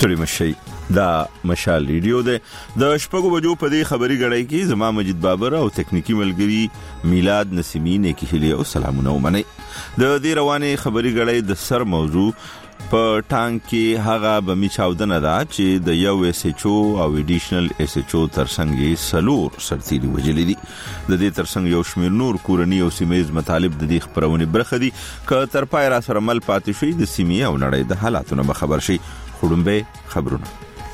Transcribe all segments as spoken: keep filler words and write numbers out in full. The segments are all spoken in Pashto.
ستړي مشي دا مشال ریډیو ده د شپږو بجو په دې خبري غړای کې زما مجید بابر او تکنیکی ملګری میلاد نسیمین کې هلي او سلامونه ومني د دې روانه خبري غړای د سر موضوع په ټانک کې هغه بمی چاودنه ده چې د یو اس ایچ او او ایډیشنل اس ایچ او ترڅنګ سلور سرتيري وجلې دي د دې ترڅنګ یو شمیر نور کورنی او سیمایز مطالب د دې خبرونه برخه دي ک تر پای را سره مل پاتې شي د سیمې او نړۍ د حالاتونو به خبر شي خړمبه خبرونه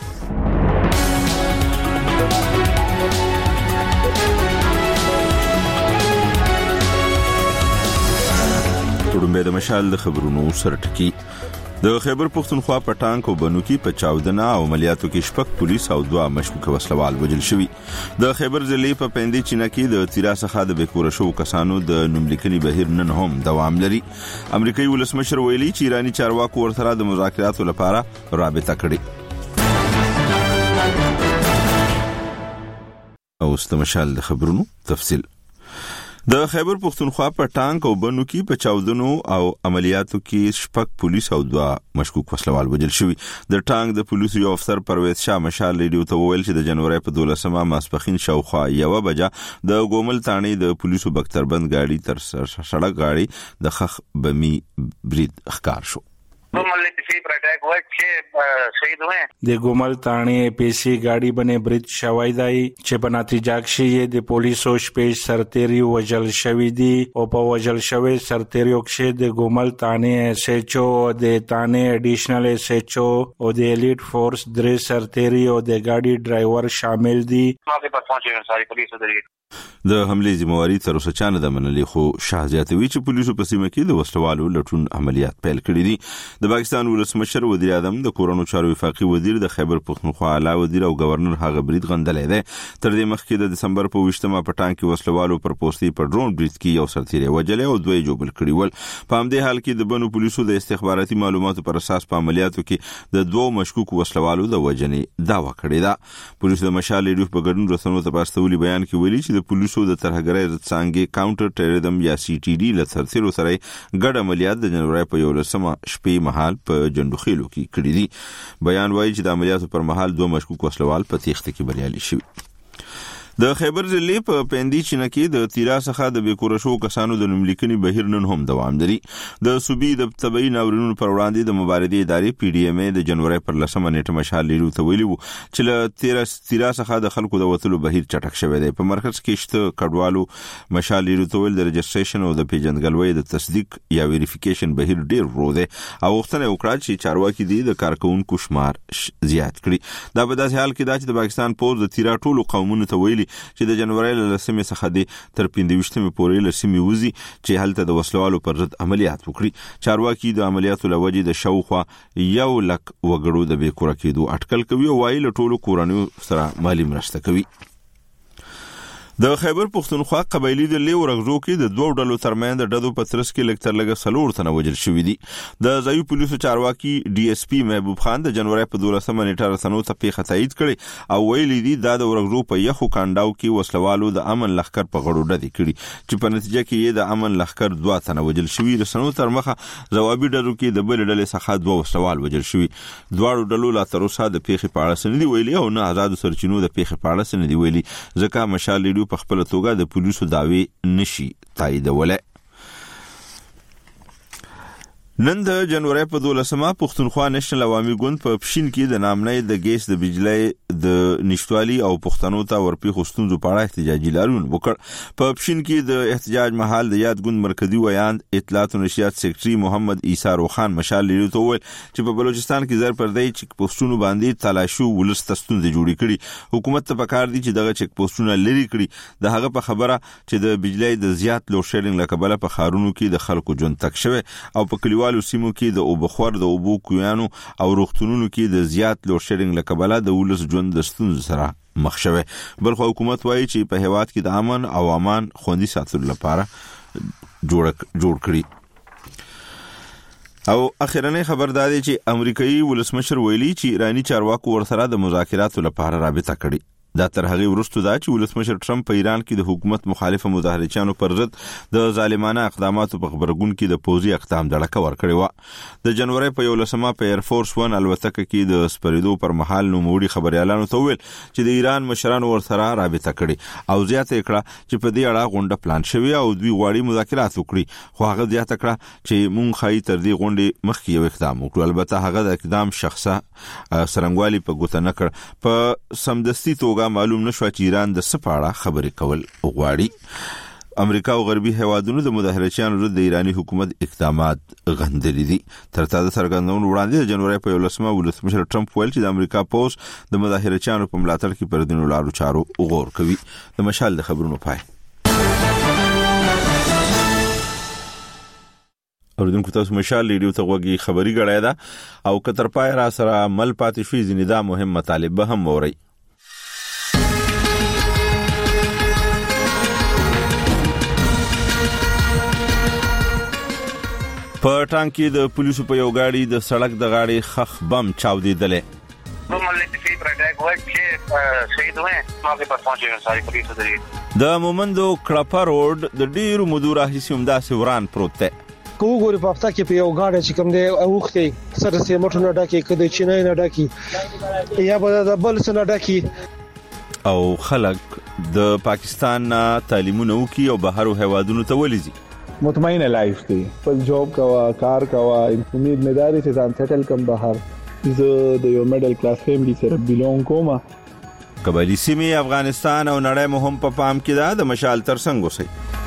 خړمبه د مشال د خبرونو سرټکی د خیبر پختونخوا په ټانک او بنو کې په چاودنه او عملیاتو کې شپږ پولیس او دوه مشکوک وسلوال وژل شوي د خیبر ضلع په پندي چینه کې د تیرا څخه د بیکوره شو کسانو د نوملیکني بهیر نن هم دوام لري امریکایي ولسمشر ویلي چې ایرانی چارواکو ورسره د مذاکراتو لپاره رابطه کړې او استمشال د خبرونو تفصیل د خیبر پختونخوا په ټانک او بنو کې په چاودنو او عملیاتو کې شپږ پولیس او دوه مشکوک وسلوال وژل شوي د ټانک د پولیسو یو افسر پرویز شاه مشال ریډیو ته وویل چې د جنوري په دولسمه ماسپخین شاوخوا یو بجه د ګومل تانی د پولیسو بختربند گاډي تر سړک گاډي د خخ بمی برید ښکار شو د ګومل تانی پیسي گاډي باندې برید شوی دی چې په نتیجه کې د پولیسو شپږ سرتيري وژل شوی دي او په وژل شوی سرتيريو کې د ګومل تانی اس ایچ او د تانی ایډیشنل اس ایچ او او د الیټ فورس درې سرتيري او د گاډي ډرایور شامل دي د حمله ذمہواری تر اوسه چانه د منلي خو شاهزیاتوي چې پولیسو په سیمه کې د وسلوالو لټون عملیات پیل کړي دي د پاکستان ولسمشر وزیر اعظم د کورونو چارو وفاقي وزیر د خیبر پختونخوا اعلی وزیر او گورنر هغه برید غندلې ده تر دې مخکې د دسمبر په وشتمه په ټانک کې وسلوالو پر پوسټي په ډرون برید کې یو سرتيري وجلې او دوی جوړ کړي ول په همدې حال کې د بنو پولیسو د استخباراتي معلوماتو پر اساس په عملیاتو کې د دوه مشکوک وسلوالو د وجنې داوا کړې ده پولیسو د مشال ریډیو په ګډون رسنیو ته پاستولي بیان کې ویلي چې د پولیسو د ترهګرۍ څنګه کاونټر ټیرریزم یا سی ټي ډي لثرتیرو سره ګډ عملیات د جنوري په یو لسمه شپې مهال په جندوخیلو کې کړی دي بیان وايي چې د عملیاتو پر مهال دوه مشکوک وسلوال په تیښته کې بریالي شوي د خیبر ضلع په پندي چینه کې د تیرا څخه د بیکوره شو کسانو د نوملیکني بهیر نن هم دوام لري د صوبې د تبعی ناورینونو پر وړاندې د مبارزې ادارې پی ډی ایم ای د جنوري پر لسمه نیټه مشال لیرو ته ویلي وو چې له تیرا تیرا څخه د خلکو د وتلو بهیر چټک شوی دی په مرکز کې شته کډوالو مشال لیرو ته ویل د رجسټریشن او د پیژندګلوۍ د تصدیق یا ویریفیکیشن بهیر ډیر ورو دی او وختونه وکړه چې چارواکي دي د کارکونکو شمار زیات کړي دا په داسې حال کې دا چې د پاکستان پوز د تیرا ټولو قومونو ته ویلي چې د جنوري لسمه څخه د تر پنځويشتمه پورې لسمه وزي چې هلته د وسلوالو پر ضد عملیات وکړي چارواکي د عملیاتو لوجې د شاوخوا یو لک وګړو د بیکوره کېدو اټکل کوي او وايي له ټولو کورانیو سره مالی مرسته کوي د خیبر پختونخوا قبایلی د لیو رغزو کې د دوه ډلو ترمن د ډدو پترس کې لکتر لګ سلور تنه وجل شوې دي د ځایي پولیسو چارواکي ډي اس پی محبوب خان د جنوري په دولسمه نیټه رسنو ته پیښه تایید کړي او ویلي دي د ورغزو په یخو کانډاو کې وسلوالو د امن لخر په غړو ډدې کړي چې په نتیجه کې یې د امن لخر دوه تنه وجل شوې رسنو تر مخه جوابي ډلو کې د بل ډلې څخه دوه وسلوال وجل شوې دواړو ډلو لا تر اوسه د پیښې په اړه سندې ویلي او نه آزاد سرچینو د پیښې په اړه سندې ویلي ځکه مشال لیډو په خپل توګه د پولیسو داوی نشي تاییدوله نن د جنوري په دولسمه پختونخوا نېشنل عوامي ګوند په پښین کې د نامنۍ د ګیس د بجلی د نشټوالي او پښتنو ته ورپی خوستونزو په اړه احتجاجي لارون وکړ په پښین کې د احتجاج محل د یاد ګوند مرکزی ویاند اطلاعات او نشریات سیکریټري محمد عیسی روخان مشال لیدو ته وویل چې په بلوچستان کې زر پردې چک پوسټونو باندې تلاشي ولستستون د جوړی کړي حکومت ته پکار دي چې دغه چک پوسټونه لري کړي د هغه په خبره چې د بجلی د زیات لوډ شیډینګ لکبله په خارونو کې د خلکو ژوند تک شوی او په کلیوالو سیمو کې د اوبخور د اوبو کویانو او روغتونونو کې د زیات لوډ شیډینګ لکبله د ولس ژوند د ستونزو سره مخ شوی بلخو حکومت وایي چې په هیواد کې د امن او امان خوندي ساتلو لپاره جوړ جوړ کړي او اخیرنۍ خبر دادی چې امریکایي ولسمشر ویلي چې ایرانی چارواکو ورسره د مذاکراتو لپاره رابطه کړې دا تر هغه وروسته دا چې ولسمشر ټرمپ په ایران کې د حکومت مخالف مظاهرچیانو پر ضد د ظالمانه اقداماتو په خبرګون کې د پوزي اقدام دړه ورکړی و. د جنوري په یولسمه په ایر فورس ون الوتکه کې د سپریدو پر مهال نوموړي خبريالانو ته ویل چې د ایران مشرانو ورسره رابطه کړي او زیاته کړه چې په دې اړه غونډه پلان شوی او دوی غواړي مذاکرات وکړي، خو هغه زیاته کړه چې مونږ خای تر دې غونډې مخکې یو اقدام وکړو. البته هغه د اقدام شخصه سرنګوالي په ګوته نه کړ. په سمدستي توګه معلوم نشو چې ایران د سپاړه خبرې کول غواړي. امریکا او غربي هیوادونو د مظاهرچیانو ضد د ایرانی حکومت اقدامات غندلي دي. تر تازه څرګندونو وړاندې د جنوري په یولسمه ولسمشر ټرمپ ویل چې د امریکا پوز د مظاهرچیانو په ملاتړ کې پر دینو لارو چارو غور کوي. د مشال د خبرونو پای. اوردونکو تاسو مشال ریډیو ته غوږی خبري غړای دا او کتر پای را سره مل پاتې شوی ځینې دا مهم مطالب به هم ووري. په ټانک کې د پولیسو په یو गाड़ी د سړک د غاړې خخ بم چاودېدلې. د مومندو کړپا روډ د ډیرو مدور هیڅ هم داسې وران پروت دی. کو ګوري په افتا کې په یو गाड़ी چې کوم دی اوخته سره سه مټو نه ډاکي کده چینای نه ډاکي یا به د بل سره ډاکي او خلک د پاکستان تعلیمونه وکي او بهرو هوادونو ته ولېږي. مطمئن لایف دی په جاب کوا کار کوا امید مداري چې ځان سیټل کم بهر زه د یو میډل کلاس فیملی سره بیلونګ کوم. قبایلی سیمې افغانستان او نړۍ مهم په پام کې ده. د مشال ترڅنګ اوسئ.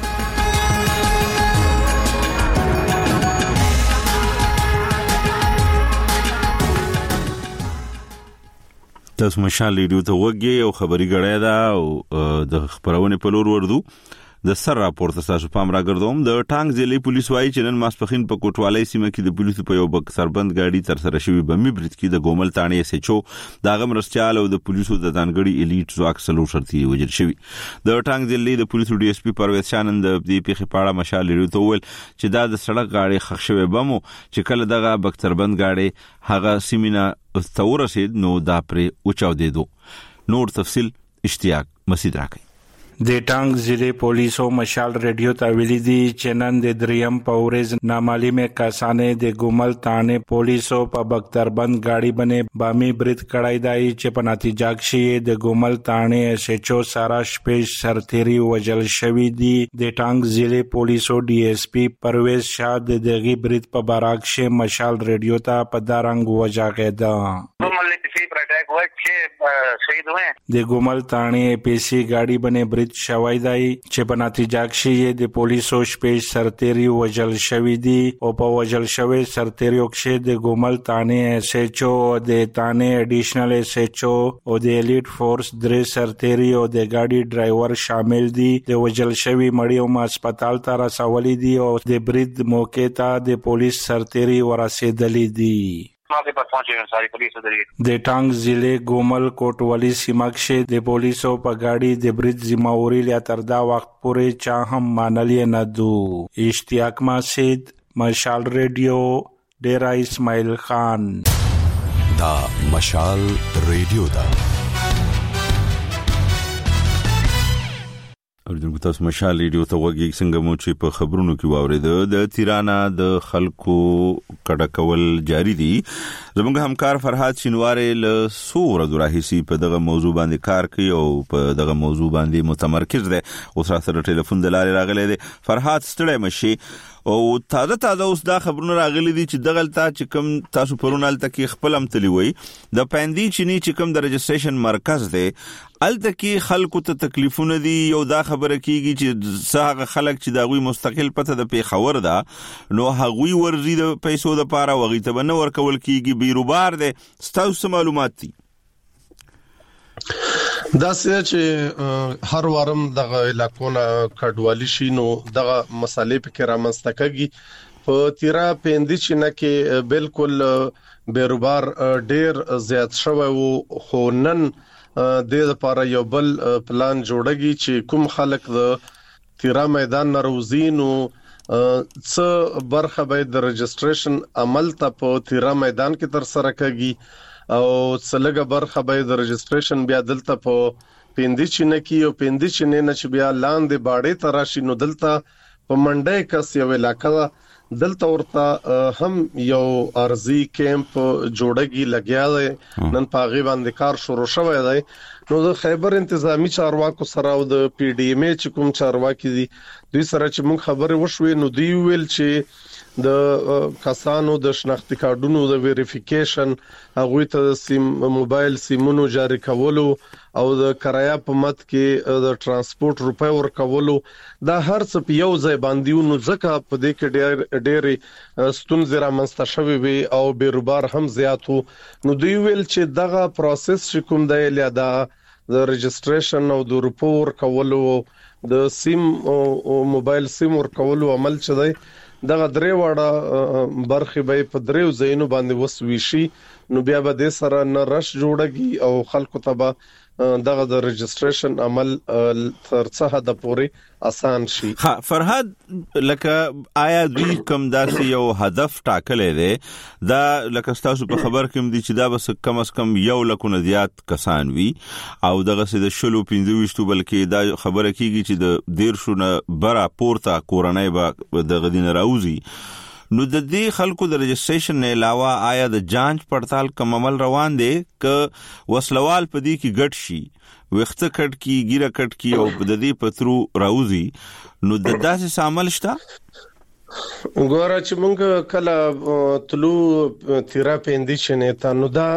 تاسو مشال ریډیو ته وګورئ او خبري غړای دا او د خبرونه په لور وردو. د سر راپورته تاسو پام راګردوم. د ټانګ ضلعي پولیس وايي چې نن ماسپخین په کوټوالۍ سیمه کې د پولیسو په یو بک سربند گاډي تر سره شوی بمي برید کې د ګومل تانې سچو د غمرستيال او د پولیسو د ځانګړي الیټ ځواک سلو شرطي وجل شوی. د ټانګ ضلعي د پولیسو ډي اس پی پرویز شانند د دې په خپاړه مشال لري ته ول چې دا د سړک گاډي خښ شوی بمو چې کله دغه بک سربند گاډي هغه سیمینه استورسید نو دا پرې اوچاو دیدو. نور تفصیل اشتیاق مسید راکړي. د ټانګ ضلع پولیسو مشال ریډیو ته ویلي دي چې نن د دریم پورز نامعلومه کسانې د ګومل تانې پولیسو په بختربند گاډي باندې بامي برید کړای دی چې په نتیجه کې د ګومل تانې سچو سارا شپږ سرتيري وجل شوی دي. د ټانګ ضلع پولیسو ډي اس پی پرویز شاه د دغه برید په باره کې مشال ریډیو ته په دارنګ وجاغه د ګومل تانې پیسي گاډي باندې برید شوی دی چې په نتیجه کې د پولیسو شپږ سرتيري وجل شوی دي او په وجل شوی سرتيريو کې د ګومل تانې اس ایچ او د تانې اډیشنل اس ایچ او او د الیټ فورس درې سرتيري او د گاډي ډرایور شامل دي. د وجل شوی مړیو ما هسپتال ته رسولي دي او د برید موقع ته د پولیس سرتيري ورسېدلي دي. د ټانګ ضلع ګومل کوټوالي سیمه کې د پولیسو په گاډي د برید ذمہواری لا تر دا وخت پورې چا هم مانلې نه دو. اشتیاق مسید مشال ریډیو ډیرا اسماعیل خان. دا مشال ریډیو دا اوردونکو تاسو مشال ریډیو ته وګورئ څنګه مو چې په خبرونو کې واورید د تیرانا د خلکو کډه کول جاری دي. زموږ همکار فرحات شینواري له سوره دراهيسي په دغه موضوع باندې کار کوي او په دغه موضوع باندې متمرکز دی. اوس را سره ټلیفون د لارې راغلی دی. فرحات ستړی مشي او تازه تازه اوس دا خبرونه راغلي دي چې دغلته چې کوم تاسو پرونال تکي خپل امتلی وي د پاندي چيني چې کوم د رجستریشن مرکز دی الته کې خلکو ته تکلیفونه دي. یو دا خبره کیږي چې څنګه خلک چې دا غوي مستقل پته د پیښور ده نو هغوی ورزي د پیسو د پاره وغي ته بنه ورکول کیږي بیروبار ده. ستاسو معلومات دي دا چې هر وارم دغه علاقونه کډوالی شي نو دغه مسالې په کې رامنځته په تیرا پیندي چینه کې بالکل بیروبار ډیر زیات شوی وو. خو نن د لپاره یو بل پلان جوړیږي چې کوم خلک د تیرا میدان ناروزینو څه برخه به د رجستریشن عمل ته په تیرا میدان کې تر سره کوي او څلګه برخه به د رجستریشن بیا دلته په پیندې چینه کې او پیندې چینه نه چې بیا لاندې باړې تراشي نو دلته په منډه کس یو علاقہ دلته ورته هم یو ارزي کیمپ جوړګي لګیا دی نن پاغي باندې کار شروع شوی دی نو د خیبر انتظامی چارواکو سره او د پی ډی ایم چې کوم چارواکي دي دوی سره چې موږ خبرې وشوي نو دی ویل چې د کسانو د شناختی کارډونو د ویریفیکیشن هغه ته سیم موبایل سیمونو جاری کولو او د کرایه په مت کې د ترانسپورت روپې ورکولو دا هر څه په یو ځای باندې نو ځکه په دې کې ډېر ډېر ستونزې رامنځته شوې وي او بیروبار هم زیاتو نو دوی ویل چې دغه پروسس چې کوم دی لیدا د رجستریشن او د روپو ورکولو د سیم او موبایل سیم ورکولو عمل چې دی دغه درې واړه برخې به په دریو ځایونو باندې وسوي شي نو بیا به د سره نه رش جوړږي او خلکو ته به دغه د رجستریشن عمل تر څه حد پورې آسان شي. ها فرهاد لکه آیا دوی کوم داسې یو هدف ټاکلې ده دا لکه تاسو په خبر کې مدي چې دا بس کم از کم یو لکونه زیات کسان وي او دغه سه د شلو پنځويشتو بلکې دا خبره کیږي چې د ډیر شونه برا پورته کورنۍ به د غدین راوځي نو د دې خلکو د رجستریشن نه علاوه آیا د جانچ پړتال کوم عمل روان دي ک وسلوال پدې کې ګډ شي وخت کټ کی ګیره کټ کی او د دې پترو راوځي نو د داسې عمل شته ګوره چې مونږ کله تلو تیرا پېندې شنه تا نو دا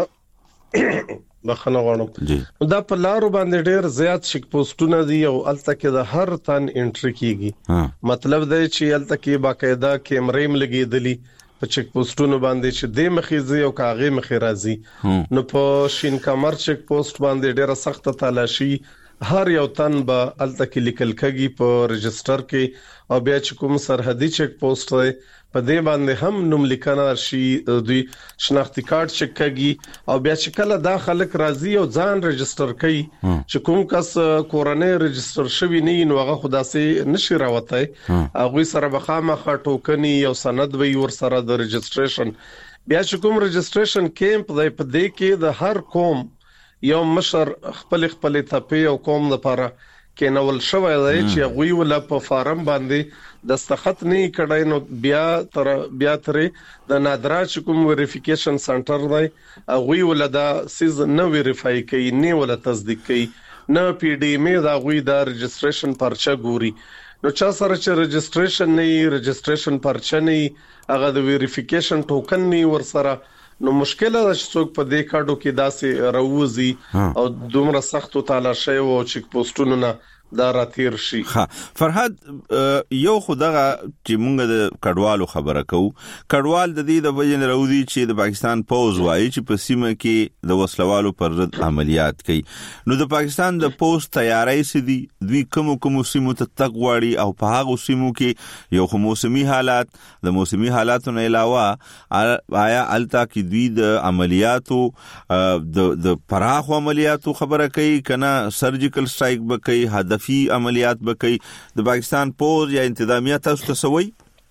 بخنه غواړم دا په لارو باندې ډېر زیات شک پوسټونه دي او الته کې د هر تن انټری کیږي مطلب دا چې الته کې باقاعده کیمرې لګېدلې په چک پوسټونو باندې چې د مخېزي او کاغې مخې راځي نو په شین کمر چک پوسټ باندې ډېر سخت تلاشي هر یو تن به الته کې لیکل کېږي په رجستر کې او بیا چې کوم سرحدي چک پوسټ دی په دې باندې هم نوم لیکنه شي دوی شناختی کارت چک کېږي او بیا چې کله دا خلک راځي او ځان رجستر کوي چې کوم کس کورنۍ رجستر شوی نه نو هغه خداسي نشي راوته هغه سره بخامه ټوکني او سند وي ور سره د رجستریشن بیا چې کوم رجستریشن کیمپ دی په دې کې د هر قوم یو مشر خپل خپل ټاپي او قوم لپاره کې نول شوی دی چې غوي ولا په فارم باندې دستخط نه کړای نو بیا تر بیا ترې د نادرا چې کوم ویریفیکیشن سنټر دی غوي ولا دا سیز نه ویریفای کوي نه ولا تصدیق کوي نه پی ډی ایم دا غوي دا رجستریشن پرچه ګوري نو چا سره چې رجستریشن نه رجستریشن پرچه نه هغه د ویریفیکیشن ټوکن نه ور سره نو مشکل ده چې څوک په دې کارډو کې داسې راوځي او دومره سخت تلاشي او چک پوسټونو نه دا راتیر شي. ها فرهاد یو خدغه چې مونږ د کډوالو خبره کوو کډوال د دې د وجه نه راوځي چې د پاکستان پوز وایي چې په سیمه کې د وسلوالو پر ضد عملیات کوي نو د پاکستان د پوز تیاری سدي دوی کوم کوم سیمو ته تقواړي او په هغه سیمو کې یو موسمي حالات د موسمي حالاتو نه علاوه آیا التا کې دوی د عملیاتو د د پراخ عملیاتو خبره کوي کنه سرجیکل سټرایک به کوي هدفي عملیات به کوي د پاکستان پوز یا انتظامیه تاسو ته سوي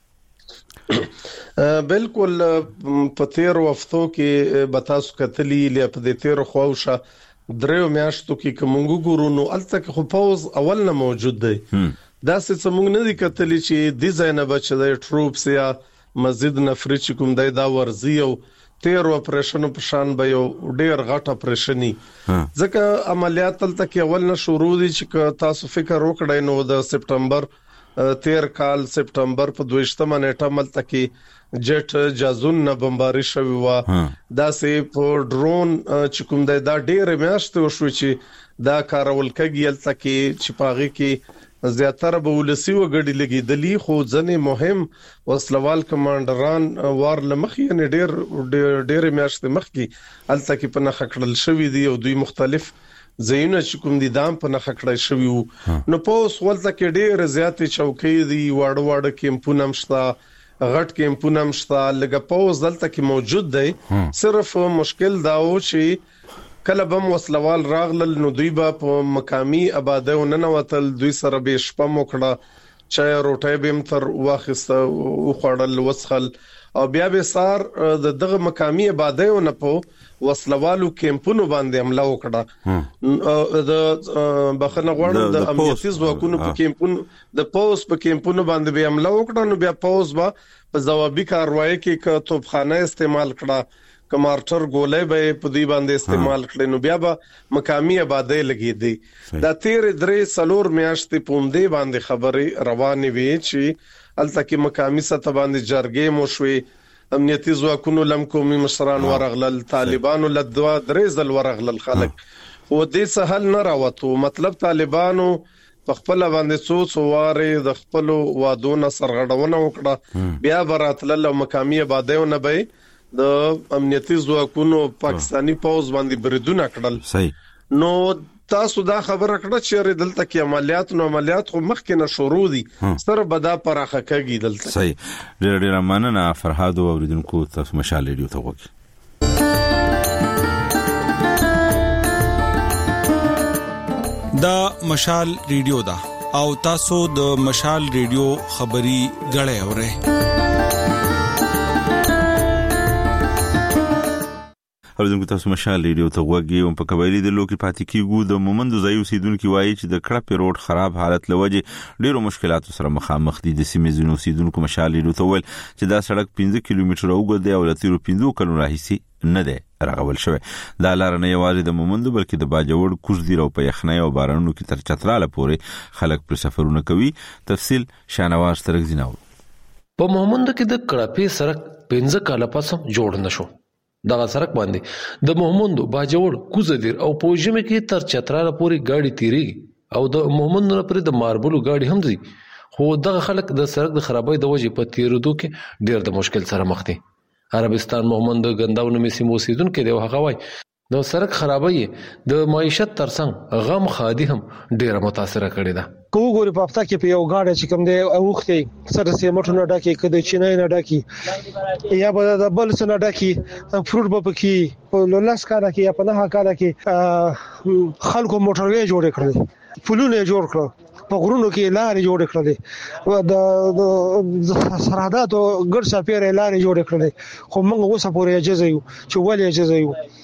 بالکل په تیر وختو کې به تاسو کتلی ل په دې تیر خوښه دریو میاشتو کې کومو ګورو نو الته خو پوز اول نه موجود دی دا څه موږ نه دي کتلی چې د زینب بچ د ټروپس یا مسجد نفری چې کوم دی دا ورزي او تیر اپریشن په شان به یو ډیر غټ اپریشني ځکه عملیات تلته کې اول نه شروع دي چې تاسو فکر وکړئ نو د سپټمبر تیر کال سپټمبر په دویشتمه نیټه ملته کې جټ جازون نه بمباري شوی و دا سي په ډرون چې کوم دی دا ډیر میاشتې وشو چې دا کارول کېږي الته کې چې پاغي کې زیاتره به ولسی وګړي لګیدلی خو ځنې مهم وسلوال کمانډران وار لمخ یې ډیر ډیر میاشتې مخ کې الته کې په نخ کړل شوی دی او دوی مختلف زینو چې کوم دي دام په نخ کړی شوی وو نو په سوالته کې ډیر زیاتې چوکۍ دي واړه واړه کیمپونه مشته غټ کیمپونه مشته لګه پوز دلته کې موجود دی صرف مشکل دا و چې کله بم وسلوال راغلل نو دوی به په مقامی آبادیو نه نوتل دوی سره به شپه موکړه چای روټي بیم تر واخسته او خړل وسخل او بیا به سار د دغه مقامی آبادیو نه په وسلوالو کیمپونو باندې حمله وکړه د بخنه غوړ د امنیتي ځواکونو په کیمپونو د پوس په کیمپونو باندې به حمله وکړه نو بیا پوس با په ځوابي کاروایی کې ک توپخانه استعمال کړه کمارټر ګولې به په دې باندې استعمال کړي نو بیا به مقامی آبادی لګې دي دا تیر درې سلور میاشتې پوندې باندې خبري روانې وي چې الته کې مقامی سطح باندې جرګې مو شوي امنیتي ځواکونو لم کومي مشران ورغلل طالبانو لدوا درې ځل ورغلل خلک خو دې سهل نه راوته مطلب طالبانو په خپل باندې څو څو واره د خپل وادونو سرغړونه وکړه بیا براتل او مقامی آبادیونه به د امنیتي ځواکونو پاکستانی پوز باندې بریدونه کړل صحیح نو تاسو دا خبره کړه چې دلته کې عملیات نو عملیات خو مخکې نه شروع دي سره بدا پراخه کېږي دلته صحیح ډېر ډېر مننه فرهاد او اوریدونکو تاسو مشال ریډیو ته وګورئ دا مشال ریډیو دا او تاسو د مشال ریډیو خبري غړې اورئ اوریدونکو تاسو مشال ریډیو ته وګورئ او په قبایلی د لوکي پاتې کیګو د مومندو ځای اوسیدونکو وایي چې د کړه روډ خراب حالت لوجه ډیرو مشکلاتو سره مخامخ دي د سیمې زینو اوسیدونکو مشال ریډیو ته ول چې دا سړک پنځه کیلومتره اوږد دی او لتیرو پنځه کلونو راهیسي نه دی راغول شوی دا لار نه یوازې د مومندو بلکې د باجوړ کوزدیر او په یخنۍ او بارانونو کې تر چتراله پورې خلک پر سفرونه کوي تفصیل شانواز ترغزیناو په مومندو کې د کړهپی سړک پنځه کاله پس جوړ نشو دغه سړک باندې د مومندو باجوړ کوزدیر او پوجمه کې تر چتراله پورې گاډي تیریږي او د مومندو پر د ماربلو گاډي هم دي خو دغه خلک د سړک د خرابۍ د وجې په تیرودو کې ډیر د مشکل سره مخ دي عربستان مومند غنداونو می سیمو سیدون کې دی هغه وای د سړک خرابۍ د معیشت ترڅنګ غم خادي هم ډیره متاثر کړي ده کو ګوري په هفته کې په یو گاډي چې کوم دی اوخته سره سیمټونه ډاکي کده چینای نه ډاکي یا به د بل سره ډاکي فروټ به پکې په لاس کاله کې یا په نه کاله کې خلکو موټروي جوړ کړل پلونه جوړ کړل په غرونو کې لارې جوړ کړلې د سرحداتو ګرځ چاپیره لارې جوړ کړلې خو موږ اوسه پورې اجازه یو چې ولې اجازه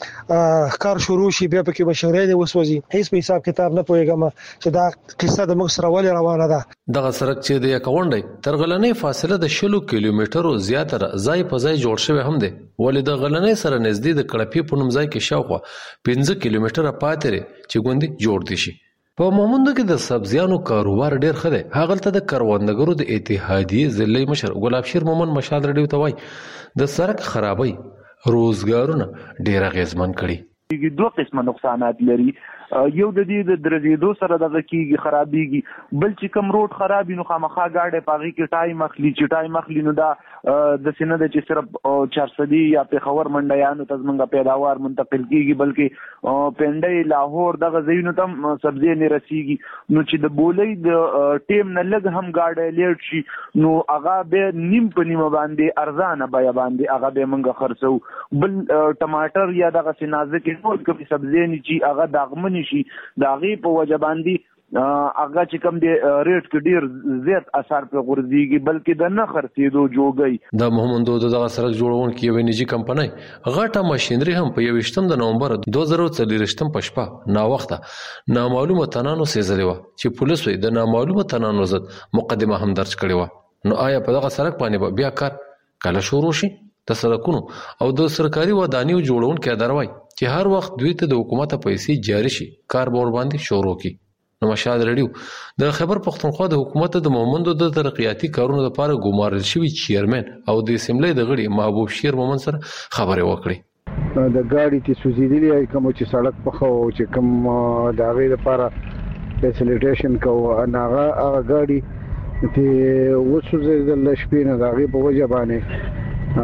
یو کار شروع شي بیا پکې مشورې وسوځي هیڅ په حساب کتاب نه پويګم چې دا قصه د موږ سره ولې روانه ده دغه سړک چې د یکونډي تر غلنې فاصله د شلو کیلومترو زیاتره ځای په ځای جوړ شوی هم دی ولې د غلنې سره نږدې د کړهپی په نوم ځای کې شاوخوا پنځه کیلومتره پاتره چې ګوندې جوړ دي شي په مومندو کې د سبزیانو کاروبار ډیر ښه دی هغه د کروندګرو د اتحادیې ضلعي مشر ګلاب شیر مومن مشال ریډیو ته وایي د سړک خرابۍ روزګارونه ډیر اغیزمن کړي دوه قسمه نقصانات لري یو د دې د درزیدو سره دغه کیږي خرابېږي بل چې کوم روډ خرابې نو خامخا گاډي پاغي کې ټایم اخلي چې ټایم اخلي نو دا د سینه د چې صرف چارصدي یا په خبر منډیانو تزمنګ پیداوار منتقل کیږي بلکې پندای لاهور دغه زینو تم سبزی نه رسیږي نو چې د بولې د ټیم نه لګ هم گاډي لیټ شي نو هغه به نیم په نیمه باندې ارزانه بیا باندې هغه به منګه خرڅو بل ټماټر یا دغه سنازه کې ټول کوم سبزی نه چې هغه داغمن شي داغي په وجباندي هغه چې کوم دی ریټ کې ډیر زیات اثر په غورځيږي بلکې د نه خرڅېدو جوړګي د مومندو دغه سړک جوړون کې یو نجی کمپنۍ غټه ماشينري هم په یوشتم د نومبر دوه زره څلورم په شپه نا وخته نامعلومه تنانو سيزلې و چې پولیس وي د نامعلومه تنانو ضد مقدمه هم درج کړې و نو آیا په دغه سړک باندې بیا کار کله شروع شي د سړکونو او د سرکاري ودانیو جوړون کې دروي چې هر وخت دوی ته د حکومت پیسې جاري شي کار بور باندې شروع کی نو مشال ریډیو د خبر پښتونخوا د حکومت د مومندو د ترقیاتي کارونو لپاره ګمارل شوی چیرمن او د اسمبلی د غړي محبوب شیر مومن سره خبرې وکړي د گاډي چې سوزیدلی کوم چې سړک په خو چې کوم د هغه لپاره فیسیلیټیشن کوو هغه هغه گاډي چې وسوزیدل شپې نه هغه په وجه باندې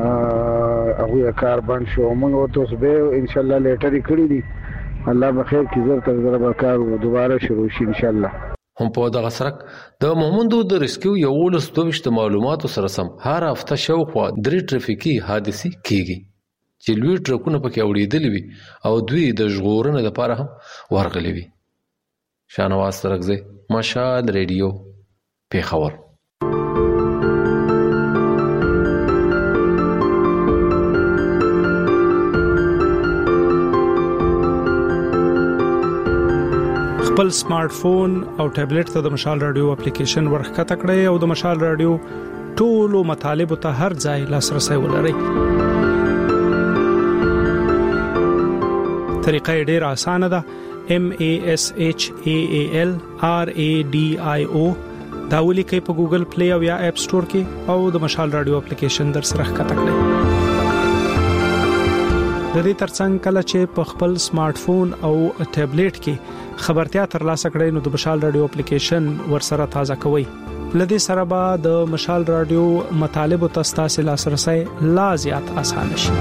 هغه کار باندې شو موږ ورته به ان شاء الله لیټر کړی دي الله بخیر کی زر تر زر کار دوباره شروع شي ان شاء الله هم په دغه سرک د مومندو د ریسکیو یو ولستوبشت معلوماتو سره سم هر هفته شاوخوا درې ټریفیکي حادثې کیږي چې لوی ټرکونه پکې وړېدلې وي او دوی د ژغورنې لپاره هم ورغلي وي شانواز ترغزي مشال ریډیو پیښور خپل سمارټ فون او ټابلیټ ته د مشال رادیو اپلیکیشن ورخکته کړئ او د مشال رادیو ټولو مطالب ته هر ځای لاسرسي ولرئ. طریقه ډیره اسانه ده. M A S H A A L R A D I O دا ولیکئ په ګوګل پلی او یا اپ سٹور کې او د مشال رادیو اپلیکیشن در سره ښکته کړئ. د دې ترڅنګ کله چې په خپل سمارټ فون او ټابلیټ کې خبرتیا ترلاسه کړئ نو د مشال رادیو اپلیکیشن ورسره تازه کوئ. لدې سره به د مشال رادیو مطالب او تاسو لاسرسي لا زیات آسان شي.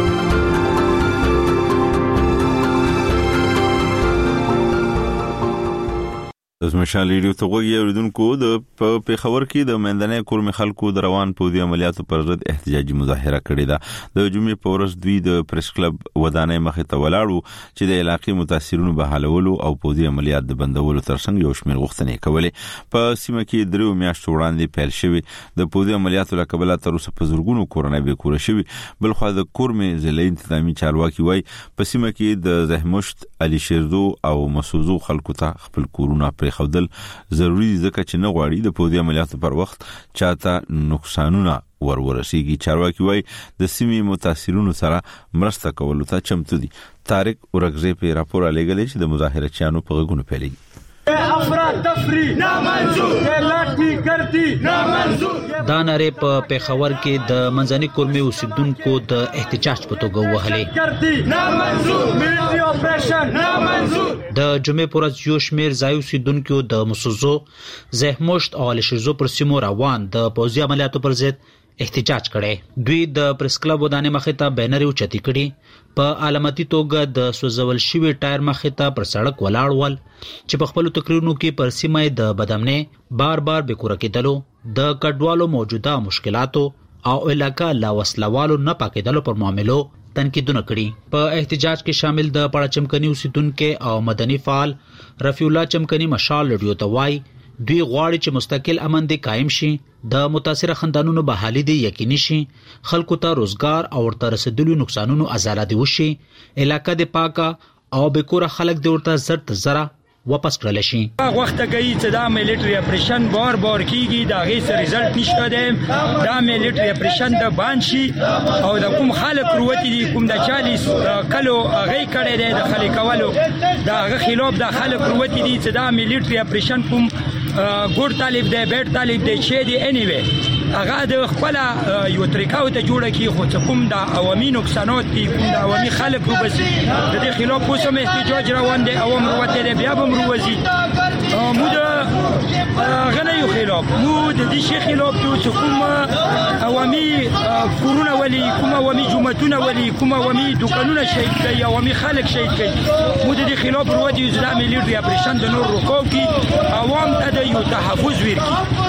د مشال ریډیو ته وګورئ اوریدونکو د په پیښور کې د مندنې کورم خلکو د روان پودي عملیاتو پر ضد احتجاجي مظاهره کړې ده. د جمعې په ورځ دوی د پریس کلب ودانۍ مخې ته ولاړو چې د علاقې متاثرونو بحالولو او پودي عملیات د بندولو ترڅنګ یو شمېر غوښتنې کولې. په سیمه کې درو میاشتو وړاندې پیل شوی د پودي عملیاتو لکبله تر اوسه په زورګونو کورنۍ به کور شوی. بل خو د کورم ضلعي انتظامی چارواکي وای په سیمه کې د زحمت علي شیردو او مسوزو خلکو ته خپل کورونه پر خودل ضروری ځکه چې نه غواړي د پودي عملیاتو پر وخت چاته نقصانونه ورورسیږي. چارواکي وای د سیمې متاثرونو سره مرسته کولو ته چمتو دي. طارق اورګزی په راپور لګلې چې د مظاهرچیانو په غوږونو پیلېږي. افراد تفری نامنظور لاټي ګرځي نامنظور دا ناره په پیښور کې د منځني کورمي اوسیدونکو د احتجاج په توګه وهلې. ګرځي نامنظور ملټري اپریشن نامنظور د جمعې پر ورځ یو شمېر ځای اوسیدونکو د مسوزو زحمت او الشزو پر سیمو روان د پوځي عملیاتو پر ضد احتجاج کړي. دوی د پریس کلب ودانۍ مخې ته بینر اوچتي کړي. په علامتي توګه د سوزول شوی ټایر مخې ته پر سړک ولاړ ول چې په خپل تقریرونو کې پر سیمه د بدامنې بار بار بکوره کېدلو د کډوالو موجوده مشکلاتو او علاقه لا وسلوالو نه پاکېدلو پر معاملو تنقیدونه کړي. په احتجاج کې شامل د پړه چمکني اوسیدونکو او مدني فعال رفیع الله چمکني مشال رادیو ته وای دوی غواړي چې مستقل امن دې قائم شي، د متاثر خاندانونو بحالي دې یقیني شي، خلکو ته روزګار او ورته رسیدلو نقصانونو ازاله وشي، علاقه دې پاکه او بکوره خلک دې ورته زړه زره واپس کړل شي. هغه وخت کوي چې دا ملټري اپریشن بار بار کیږي دا غي سره رزلټ نشته ده. دا ملټري اپریشن د بان شي او د کوم خلک وروتي دي کوم د چالیس کلو غي کړي دي د خلکولو دا غي خلاف د خلک وروتي دي چې دا ملټري اپریشن کوم ګور طالب دی بیت طالب دی چې دی انیوي هغه د خپل یو طریقو ته جوړه کی خو چې کوم د عوامي نقصانات دي کوم د عوامي خلک وبسي د دې خلاف اوسه احتجاج روان دي او مروته دی بیا به مروزي مو د غنه یو خلاف مو د دې شي خلاف چې کوم عوامي کورونه ولي کوم عوامي جمعتونه ولي کوم عوامي دکانونه شهید کوي عوامي خلک شهید کوي مو د دې خلاف ورودي اسلامي لیډر اپریشن د نور رکو کی عوام ته یو تحفظ ورکړي.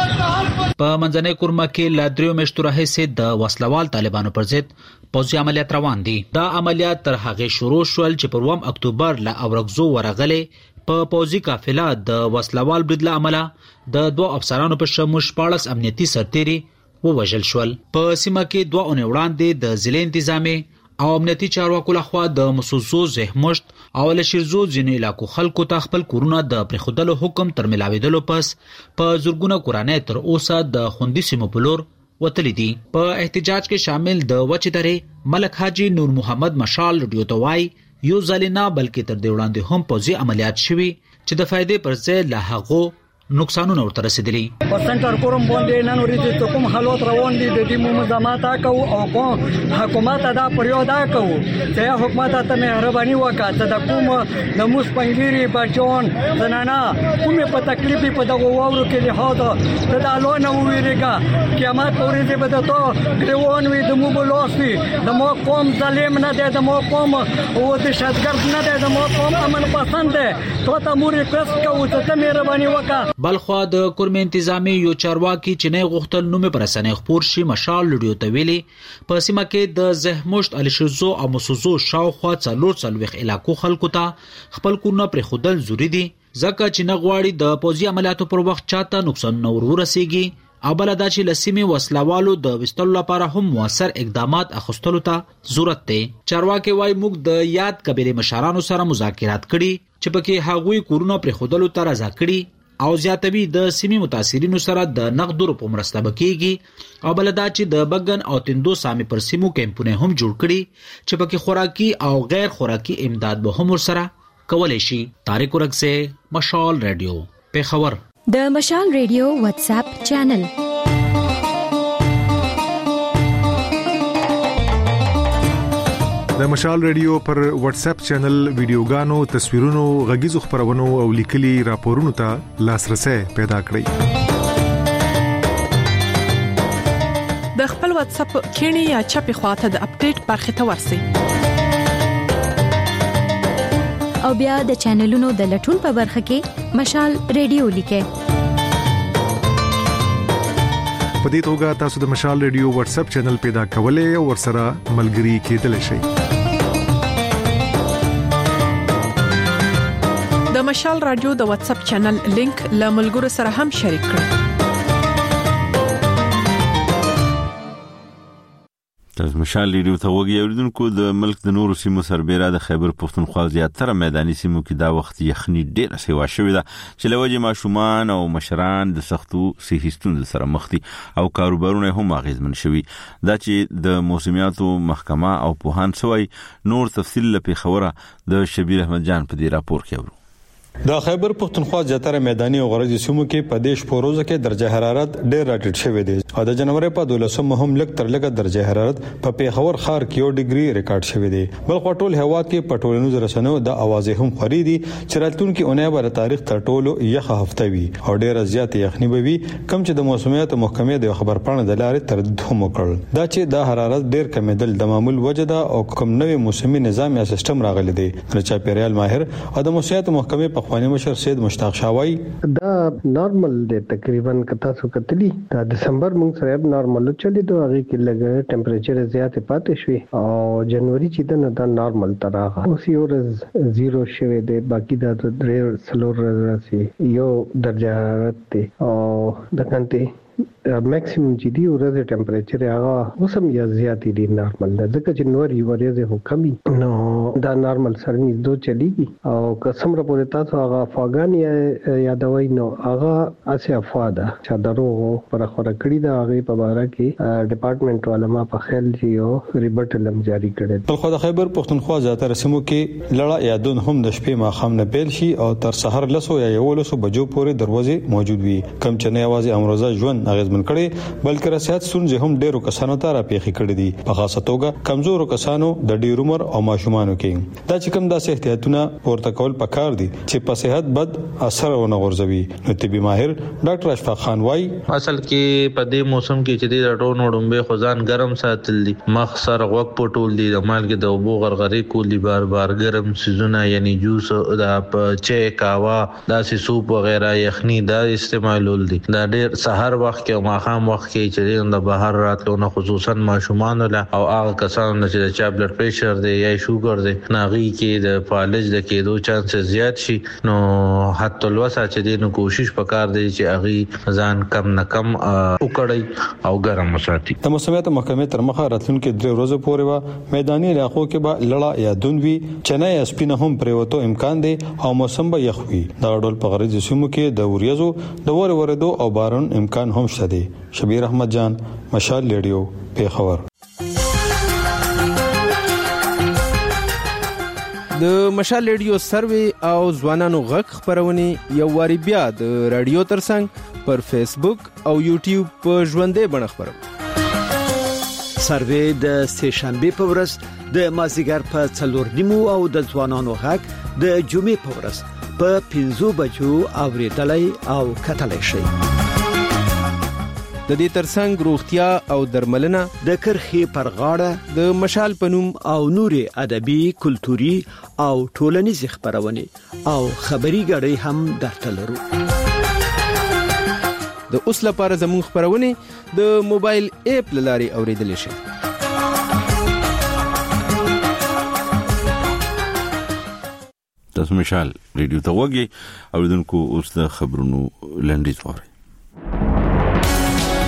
په منځنۍ کورمه کې لا دریو میاشتو راهیسې د وسلوال طالبانو پر ضد پوځي عملیات روان دي. دا عملیات تر هغه شروع شول چې په اووم اکتوبر له اورګزو ورغلې په پوځي قافله د وسلوال برید له امله د دوه افسرانو په شمول شپاړس امنیتي سرتیري ووژل شول. په سیمه کې دوه اونۍ وړاندې د ضلع انتظامی او امنیتي چارواکو لخوا د مسوزو زحمت او لشرزو ځینې علاقو خلکو ته خپل کورونه د پرېښودلو حکم تر ملاوېدلو پس په زرګونه کورنۍ تر اوسه د خوندي سیمو په لور وتلي دي. په احتجاج کې شامل د وچې درې ملک حاجي نور محمد مشال رادیو ته وایي یو ځل نه بلکې تر دې وړاندې هم پوځي عملیات شوي چې د فائدې پر ځای له هغو نقصانونه ورته رسیدلي. په سنټر کورم باندې نن ورځ کوم حالات روان دي د دې مزامات کو او کوم حکومت دا پریودا کو چې حکومت ته مهرباني وکړه د کوم د موس پنګيري بچون زنانا کومه په تکلیف په دغه وورو کې له هدا د الونه ویریګه قیامت ورځ به ته ګریوان وي د مو بلوسي د مو قوم ظالم نه دی د مو قوم او د شادګرد نه دی د مو قوم امن پسند دی ته ته مو ریکوست کوو ته مهرباني وکړه. بلخوا د کورمې انتظامی یو چارواکي چې نه غوښتل نوم پر رسنۍ خبر شي مشال رادیو ته ویلي په سیمه کې د زحمت الشزو او مسوزو شاوخوا څلور څلويخ علاقو خلکو ته خپل کورونه پر خودل ضروری دي ځکه چې نه غواړي د پوځي عملیاتو پر وخت چاته نقصان نور ورسیږي او بل دا چې لسیمه وسلوالو د وستلو لپاره هم موثر اقدامات اخستلو ته ضرورت دی. چارواکي وايي موږ د یاد قبيله مشرانو سره مذاکرات کړي چې پکې هغوی کورونه پر خودلو ته رضا کړي او زیاتوي د سیمې متاثرینو سره د نقد په مرسته بکیږي او بل دا چې د بګن او تندو سامي پر سیمو کیمپونه هم جوړ کړي چې پکې خوراکي او غیر خوراکي امداد به هم سره کولای شي. طارق ورکسه، مشال رادیو، پیښور. د مشال ریډیو واتس اپ چینل. د مشال ریډیو پر واتس اپ چینل ویډیوګانو، تصویرونو، غږیزو خبرونو او لیکلي راپورونو ته لاسرسي پیدا کړئ. د خپل واتس اپ کینی یا چپی خواته د اپډیټ برخه ته ورسئ. او بیا د چینلونو د لټون په برخه کې مشال ریډیو لیکه. په دې توګه تاسو د مشال ریډیو واتس اپ چینل پیدا کولای او ورسره ملګري کېدلی شئ. د مشال رادیو د واتس اپ چینل لینک له ملګرو سره هم شریک کړئ. د مشال ریډیو ته وګورئ. اوریدونکو د ملک د نورو سیمو سربېره د خیبر پښتونخوا زیاتره میداني سیمو کې دا وخت یخني ډېره سیوا شوې ده چې لوجه ماشومان او مشران د سختو صحي ستونزو سره مخ دي او کاروبارونه هم اغیزمن شوي. دا چې د موسمیاتو محکمه او پوهان سوی نور تفصیل لپاره خبره د شبیر احمد جان په دې راپور کې اورو. د خیبر پښتونخوا زیاتره میداني او غرجي سیمو کې په دیش پروزه کې درجه حرارت ډېر راټیټ شوی دی او د جنوري په دولسمه هم لږ تر لږه درجه حرارت په پیښور ښار کې یو ډیګري ریکارډ شوی دی. بل خټول هوا کې په ټولنیزو رسنیو د اوازې هم خوري دي چې راتلونکي اونۍ به تاریخ تر ټولو یخه هفته وي او ډېر زیات یخني به وي، کم چې د موسمیات محکمې د خبر پاڼه د لارې تردید هم وکړ. دا چې د حرارت ډېر کمیدل د معمول وجه ده او کوم نوې موسمي نظام یا سیستم راغلی دی. رچا پیریال ماهر او د موسمیات محکمې په خواني مشر سید مشتاق شاوی دا نارمل دی تقریبا کتا سو کتلی دا دسمبر موږ سره نارمل چلی دوه هغه کې لګ ټمپریچر زیات پاتې شوی او جنوري چې دا د نارمل تراغه اوس یو ورځ زیرو شوی دی، باقی دا درې سلور ورځې یو درجه حرارت دی او د کنټي میکسیمم چې دی ورځ ټمپریچر هغه اوسم یا زیات دی نارمل ده ځکه چې نور یو ورځ هو کمی نو دا نارمل سرنی دو چلیږي او قسم را پورې تاسو هغه افغان یا یادوي نو هغه اسه افاده چې درو پر خوره کړی دا هغه په اړه کې ډپارټمنټ علماء په خیال چې یو ریبټ لم جاری کړي. په خو د خیبر پښتونخوا زیاتره سیمو کې لړا یادون هم د شپې ماخام نه پیل شي او تر سحر لسو یا یولسو بجو پورې دروازې موجود وي. کم چې نه یوازې امروزه ژوند اغیزمن کړي بلکې رسیات ستونزې هم ډیرو کسانو ته راپېښې کړې دي، په خاصه توګه کمزورو کسانو د ډیر عمر او ماشومانو کې. دا چې کوم داسې احتیاطونه پورته کول پکار دي چې په صحت بد اثر ونه غورځوي. نو طبي ماهر ډاکټر اشفاق خان وايي اصل کې په دې موسم کې چې د ډونو ډومبه خزان ګرم ساتل دي، مخ سره غوږ پټول دي، د مالګې د اوبو غرغري کول دي، بار بار ګرم سيزونه یعنی جوس د چای کاوا داسې سوپ وغیرہ یخني دا استعمالول دي. دا ډیر سحر وخت کې ماخام وخت کې چې د بهر راتلو نه خصوصا ماشومان له او هغه کسانو چې د چا بلډ پریشر دی یا شوګر دی ناغي کې د فالج د کېدو چانس زیات شي. نو حتی الوسع چې دینو کوشش وکړ دی چې هغه ځان کم نه کم وکړي او ګرم وساتي. د موسمیات محکمې تر مخه راتلونکي درې ورځې پورې و میداني علاقو کې به لړا یا دونوي چنه یا سپینه هم پریوتو امکان دی او موسم به یخ وي. دا ډول په غرض سیمو کې د وریځو د وره ورېدو او باران امکان هم شته دی. شبیر احمد جان، مشال ریډیو، پیښور. د مشال ریډیو سروي او ځوانانو غږ خبرونه یو واری بیا د رادیو ترڅنګ پر فیسبوک او یوټیوب په ژوندې بڼه خبرو. سروي د سه شنبه په ورځ د مازیګر په څلور نیمو او د ځوانانو غږ د جمعې په ورځ په پنځو بجو اوریدلای او کتلای شي. د دې ترڅنګ روغتیا او درملنه د کرخي پر غاړه د مشال پنوم او نوري ادبي کلتوري او ټولنیز خبرونه او خبري غړي هم درته لرو. د اوس لپاره زموږ خبرونه د موبایل اپ لاري اوریدل شي. تاسو مشال ریډیو ته وګورئ او دونکو اوس د خبرونو لنډیز وره.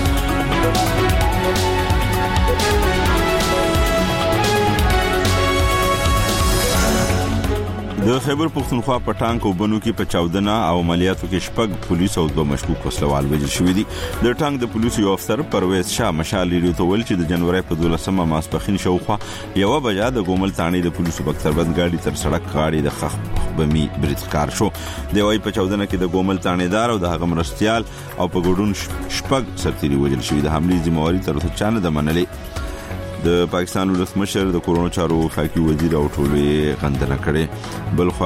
د خیبر پختونخوا په ټانک او بنو کې په چاودنه او عملیاتو کې شپږ پولیس او دوه مشکوک وسلوال وژل شوي دي. د ټانک د پولیسو یو افسر پرویز شاه مشال ریډیو ته ویل چې د جنوري په دولسمه ماسپښین شاوخوا یو بجا د ګومل تانې د پولیسو بکتربند گاډي تر سړک غاړې د خخ بمی برید کار شو. د وای په چاودنه کې د ګومل تانېدار او د هغه مرستيال او په ګډون شپږ سرتيري وژل شوي. د حملې ذمہواری تر اوسه چانه د منلې. د پاکستان ولسمشر د کورونو چارو وفاقي وزیر او ټولې غندنه کړې. بلخوا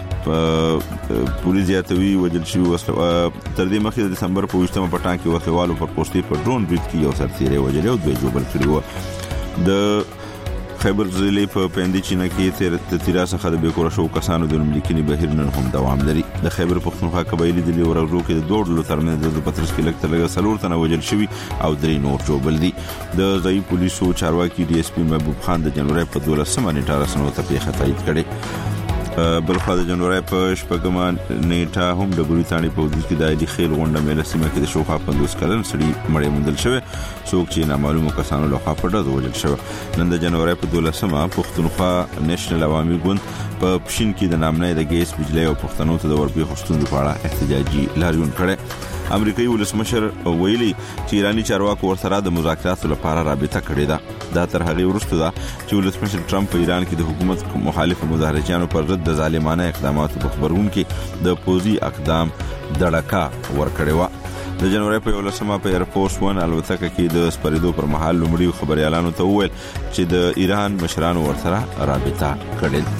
پولیس زیاتوي وجل شوی وسلو تر دې مخکې د دسمبر په وشتمه په ټانک کې وسلوالو پر پوسټي پر ډرون برید کې یو سرتیری وجل او دوی جوړ کړی و. د خیبر ضلع په پندچینه کې تیر تیرا څخه د بیکوره شو کسانو د نملیکني بهیر نن هم دوام لري. د خیبر پختونخوا قبایلی د لیورغرو کې د دوړ لو ترمنځ د پترس کې لکه لګه سلور تنه وجل شوی او درې نور جوړ دي. د ځای پولیسو چارواکي ډي اس پی محبوب خان د جنوري په دولسمه نیټه رسنو ته پیښه تایید کړې. بلخوا د جنوري په شپږمه نیټه هم د بریتانی په حدود کې د اېدي خیل غونډه مېله سیمه کې د شوخه پندوس کلن سړي مړی موندل شوی څوک چې نامعلومو کسانو له خوا په ډزو وژل شوی. نن د جنوري په دولسمه پښتونخوا نېشنل عوامي ګوند په پښین کې د نامنۍ د ګیس بجلی او پښتنو ته د ورپی خوستوندو په اړه احتجاجي لاریون کړي. امریکایي ولسمشر ویلي چې ایرانی چارواکو ورسره د مذاکراتو لپاره رابطه کړې ده. دا تر هغه وروسته ده چې ولسمشر ټرمپ په ایران کې د حکومت مخالف مظاهرچیانو پر ضد د ظالمانه اقداماتو په خبرون کې د پوزي اقدام دړکا ورکړې و. د جنوري په ولسمه په ایرفورس ون الوتکه کې د سپریدو پر مهال لومړی خبريالانو ته وویل چې د ایران مشرانو ورسره رابطه کړې.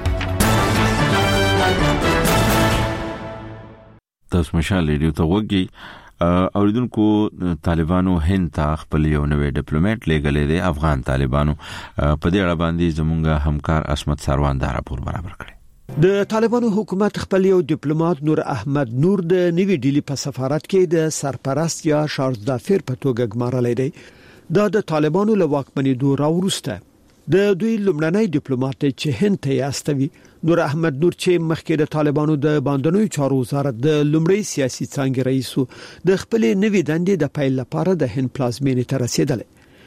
تاسو مشال ریډیو ته وګورئ. اوریدونکو طالبانو هند ته خپل یو نوې ډیپلوماټ لګلې دی. افغان طالبانو په دې اړه باندې زموږ همکار اسمت سروان دا راپور برابر کړی. د طالبانو حکومت خپل یو ډیپلوماټ نور احمد نور د نوې ډیلی په سفارت کې د سرپرست یا شارزدافر په توګه ګمارل دی. دا د طالبانو له واکمنۍ راوروسته د دوی لومړنی ډیپلوماټ چې هند ته استوي. نور احمد نور چې مخکې د طالبانو د باندنوي چارو وزارت د لومړی سیاسي څانګې رئیس د خپل نوې دندې د پیل لپاره د هند پلازمینې ته رسیدل.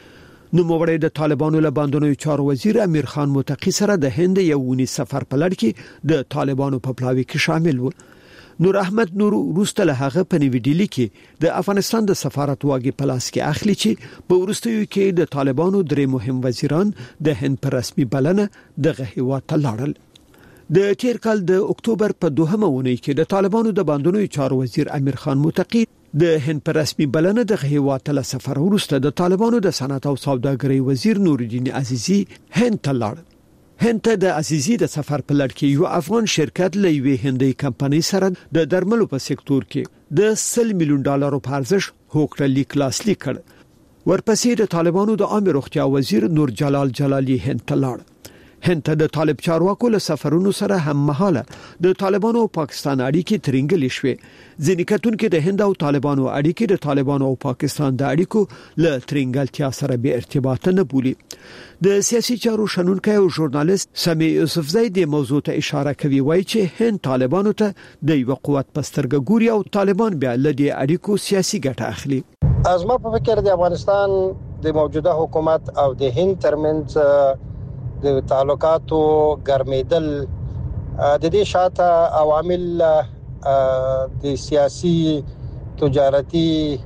نو موږ د طالبانو له باندنوي چارو وزیر امیر خان متقی سره د هند یو ونی سفر په لړ کې د طالبانو په پلاوي کې شامل و. نور احمد نور روسته له هغه په نیو ډیلی کې د افغانستان د سفارت واګي پلاس کې اخلي چې په ورستیو کې د طالبانو درې مهم وزیران د هند پر رسمي بلنه دغه هیواد ته لاړل. د تیر کال د اکتوبر په دوهمه اونۍ کې د طالبانو د باندنوي چارو وزیر امیر خان متقی د هند پر رسمي بلنه د هیواد ته سفر ورسته د طالبانو د صنعت او سوداګرۍ وزیر نور الدین عزیزی هند ته لاړ. هند ته د عزیزی د سفر په لړ کې یو افغان شرکت له یوې هندۍ کمپنۍ سره د درملو په سکتور کې د سل میلیون ډالرو په ارزښت هوکړه لیک لاسلیک کړ. ورپسې د طالبانو د عامه روغتیا وزیر نور جلال جلالی هند ته لاړ. هند ته د طالب چارواکو له سفرونو سره هم مهاله د طالبانو او پاکستان اړیکې ترنګلې شوې. ځینې کتونکو د هند او طالبانو اړیکې د طالبانو او پاکستان د اړیکو له ترنګلتیا سره به ارتباط نه بولي. د سیاسي چارو شنونکي او ژورنالیست سمی یوسفزی د موضوع ته اشاره کوي وایي چې هند طالبانو ته د یو قوت پسترګ ګوري او طالبان بیا له دې اړیکو سیاسي ګټه اخلي. از ما په فکر د افغانستان د موجوده حکومت او د هند ترمنځ د تعلقاتو ګرمېدل د دې شاته عوامل د سیاسي تجارتي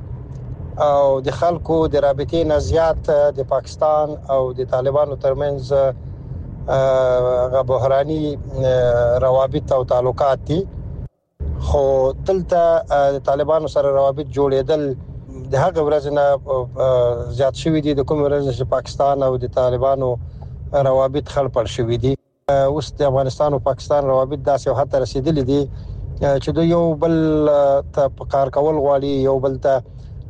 او د خلکو د رابطې نه زیات د پاکستان او د طالبانو ترمنځ غو بحراني روابط او تعلقات دي. خو دلته د طالبانو سره روابط جوړېدل د هغه ورځ نه زیات شوي دي د کوم ورځ چې پاکستان او د طالبانو روابط خلپړ شوې دي. اوس د افغانستان او پاکستان روابط داسې حد ته رسیدلې دي چې د یو بل ته کار کول غواړي، یو بل ته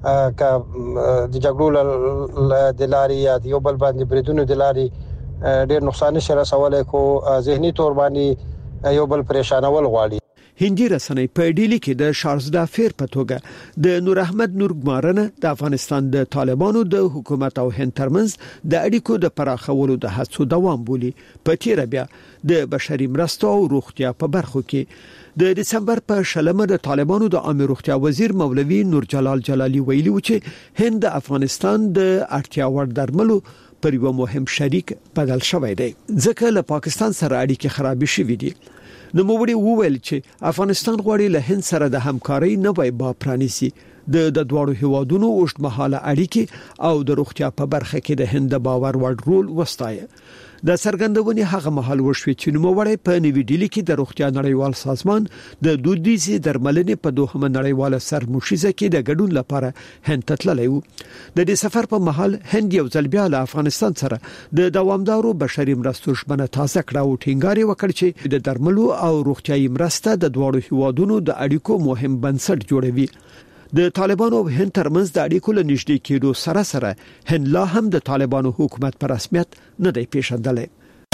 د جګړو د لاري یا د یو بل باندې بریدونو د لاري ډېر نقصان نشي رسولای، خو ذهني تور باندې یو بل پریشانول غواړي. هندي رسنۍ په ډیلی کې د شارزدافر په توګه د نور احمد نور ګمارنه د افغانستان د طالبانو د حکومت او هند ترمنځ د اړیکو د پراخولو د هڅو دوام بولي. په تیر بیا د بشري مرستو او روغتیا په برخو کې د دسمبر په شلمه د طالبانو د عامه روغتیا وزیر مولوی نور جلال جلالی ویلي و چې هند د افغانستان د اړتیا وړ درملو پر یو مهم شریک بدل شوی دی ځکه له پاکستان سره اړیکې خراب شوې دي. نو موړي وویل چې افغانستان غواړي له هند سره د همکارۍ نوې با پرانیسي د د دوړو هوادونو اوږد مهاله اړیکې او د روغتیا په برخه کې د هند باور وړ رول وستایي. د سرګندونې هغه مهال وشوي چې نوموړی په نیوی ډیلی کې د روغتیا نړیوال سازمان د دودیزي درملنې په دوهمه نړیواله سرمشيزه کې د ګډون لپاره هند ته تللی و. د دې سفر په مهال هند یو ځل بیا له افغانستان سره د دوامدارو بشري مرستو ژمنه تازه کړه او ټینګار وکړ چې د درملو او روغتیايي مرسته د دوړو هوادونو د اړیکو مهم بنسټ جوړوي. د طالبانو او هند ترمنځ د اړیکو له نږدې کېدو سره سره هند لا هم د طالبانو حکومت پر رسمیت نه دی پیژندلی.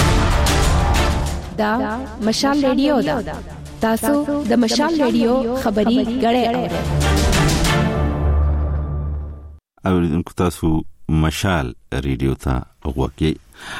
دا مشال ریډیو دا تاسو د مشال ریډیو خبري غړې اورئ. اوریدونکو تاسو مشال ریډیو ته وګورئ.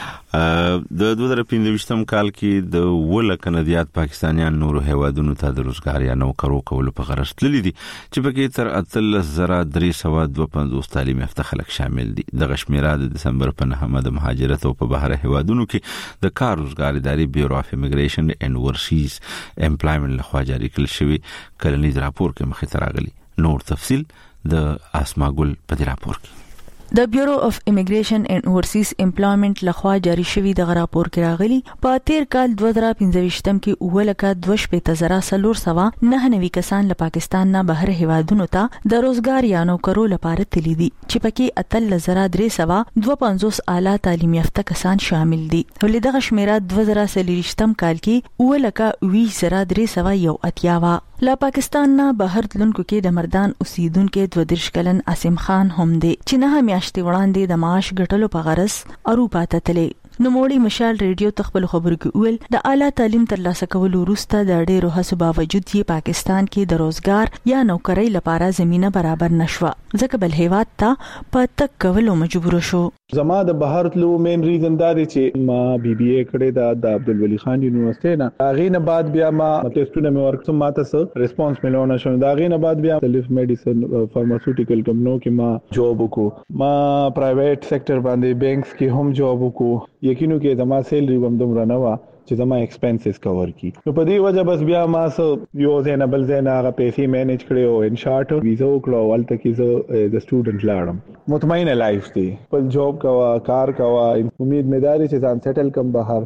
د دوه زره پنځه کال کې د وله کنادیات پاکستانیان نورو هیوادونو ته د روزګار یا نوکرو کولو په غرض تللي دي چې پکې تر اتلس زره درې سوه دوه پنځوس تعلیم یافته خلک شامل دي. د غشمیره د دسمبر په نهمه د مهاجرت او په بهر هیوادونو کې د کار روزګار ادارې بیورو اف امیګریشن اینڈ اورسیز امپلایمنت لخوا جاری کړل شوی کلنیز راپور کې مخې ته راغلی. نور تفصیل د اسما ګل په دې راپور کې. د بیورو اف امیګریشن اینڈ اورسیز امپلایمنت لخوا جاری شوی د راپور کې راغلی په تیر کال دوه زره پنځه کې اولکه دوه شپږ زره سلور سوا نه نوي کسان له پاکستان نه بهر هیوادونو ته د روزګار یا نوکرو لپاره تللی دي چې پکې اتل زره درې سوا دوه پنځوس اعلی تعلیم یافته کسان شامل دي. ولې دغه شمیره دوه زره سلويشتم کال کې اولکه وی زره درې سوا یو اتیاوا. لا پاکستان نه بهر تلونکو کې د مردان اوسیدونکو دوه دیرش کلن عاصم خان هم دی چې نه میاشتې وړاندې د معاش ګټلو په غرض اروپا ته تللی. نو موړي مشال ریډیو تخپل خبرو کې ویل د اعلی تعلیم ترلاسه کولو وروسته د ډېرو هڅو باوجود یې پاکستان کې د روزګار یا نوکرۍ لپاره زمينه برابر نشوه ځکه بل هیواد ته په تک کولو مجبور شو. زما د بهر تلو مین ریزن دا دی چې ما بی بی ای کړې دا د عبدالولي خان یونیورسيټي نه هغه نه بعد بیا ما ټیسټونه مې ورکړم ماته څه ریسپانس ملونه شو دا هغه نه بعد بیا تلف میډیسن فارماسوټیکل کمپنیو کې ما جوب وکړو. ما پرایویټ سېکټر باندې بانکس کې هم جوب وکړو. یقینو کې زما سیلری هم دومره نه و چې زما ایکسپنسز کور کی. نو په دې وجه بس بیا ما سو یو زینبل زینا هغه پیسې مینیج کړې او ان شارټ ویزا وکړو ولته کې زه د سټوډنټ لاړم. مطمئنه لایف دی په جوب کوا کار کوا امید مې داري چې ځان سیټل کم بهر.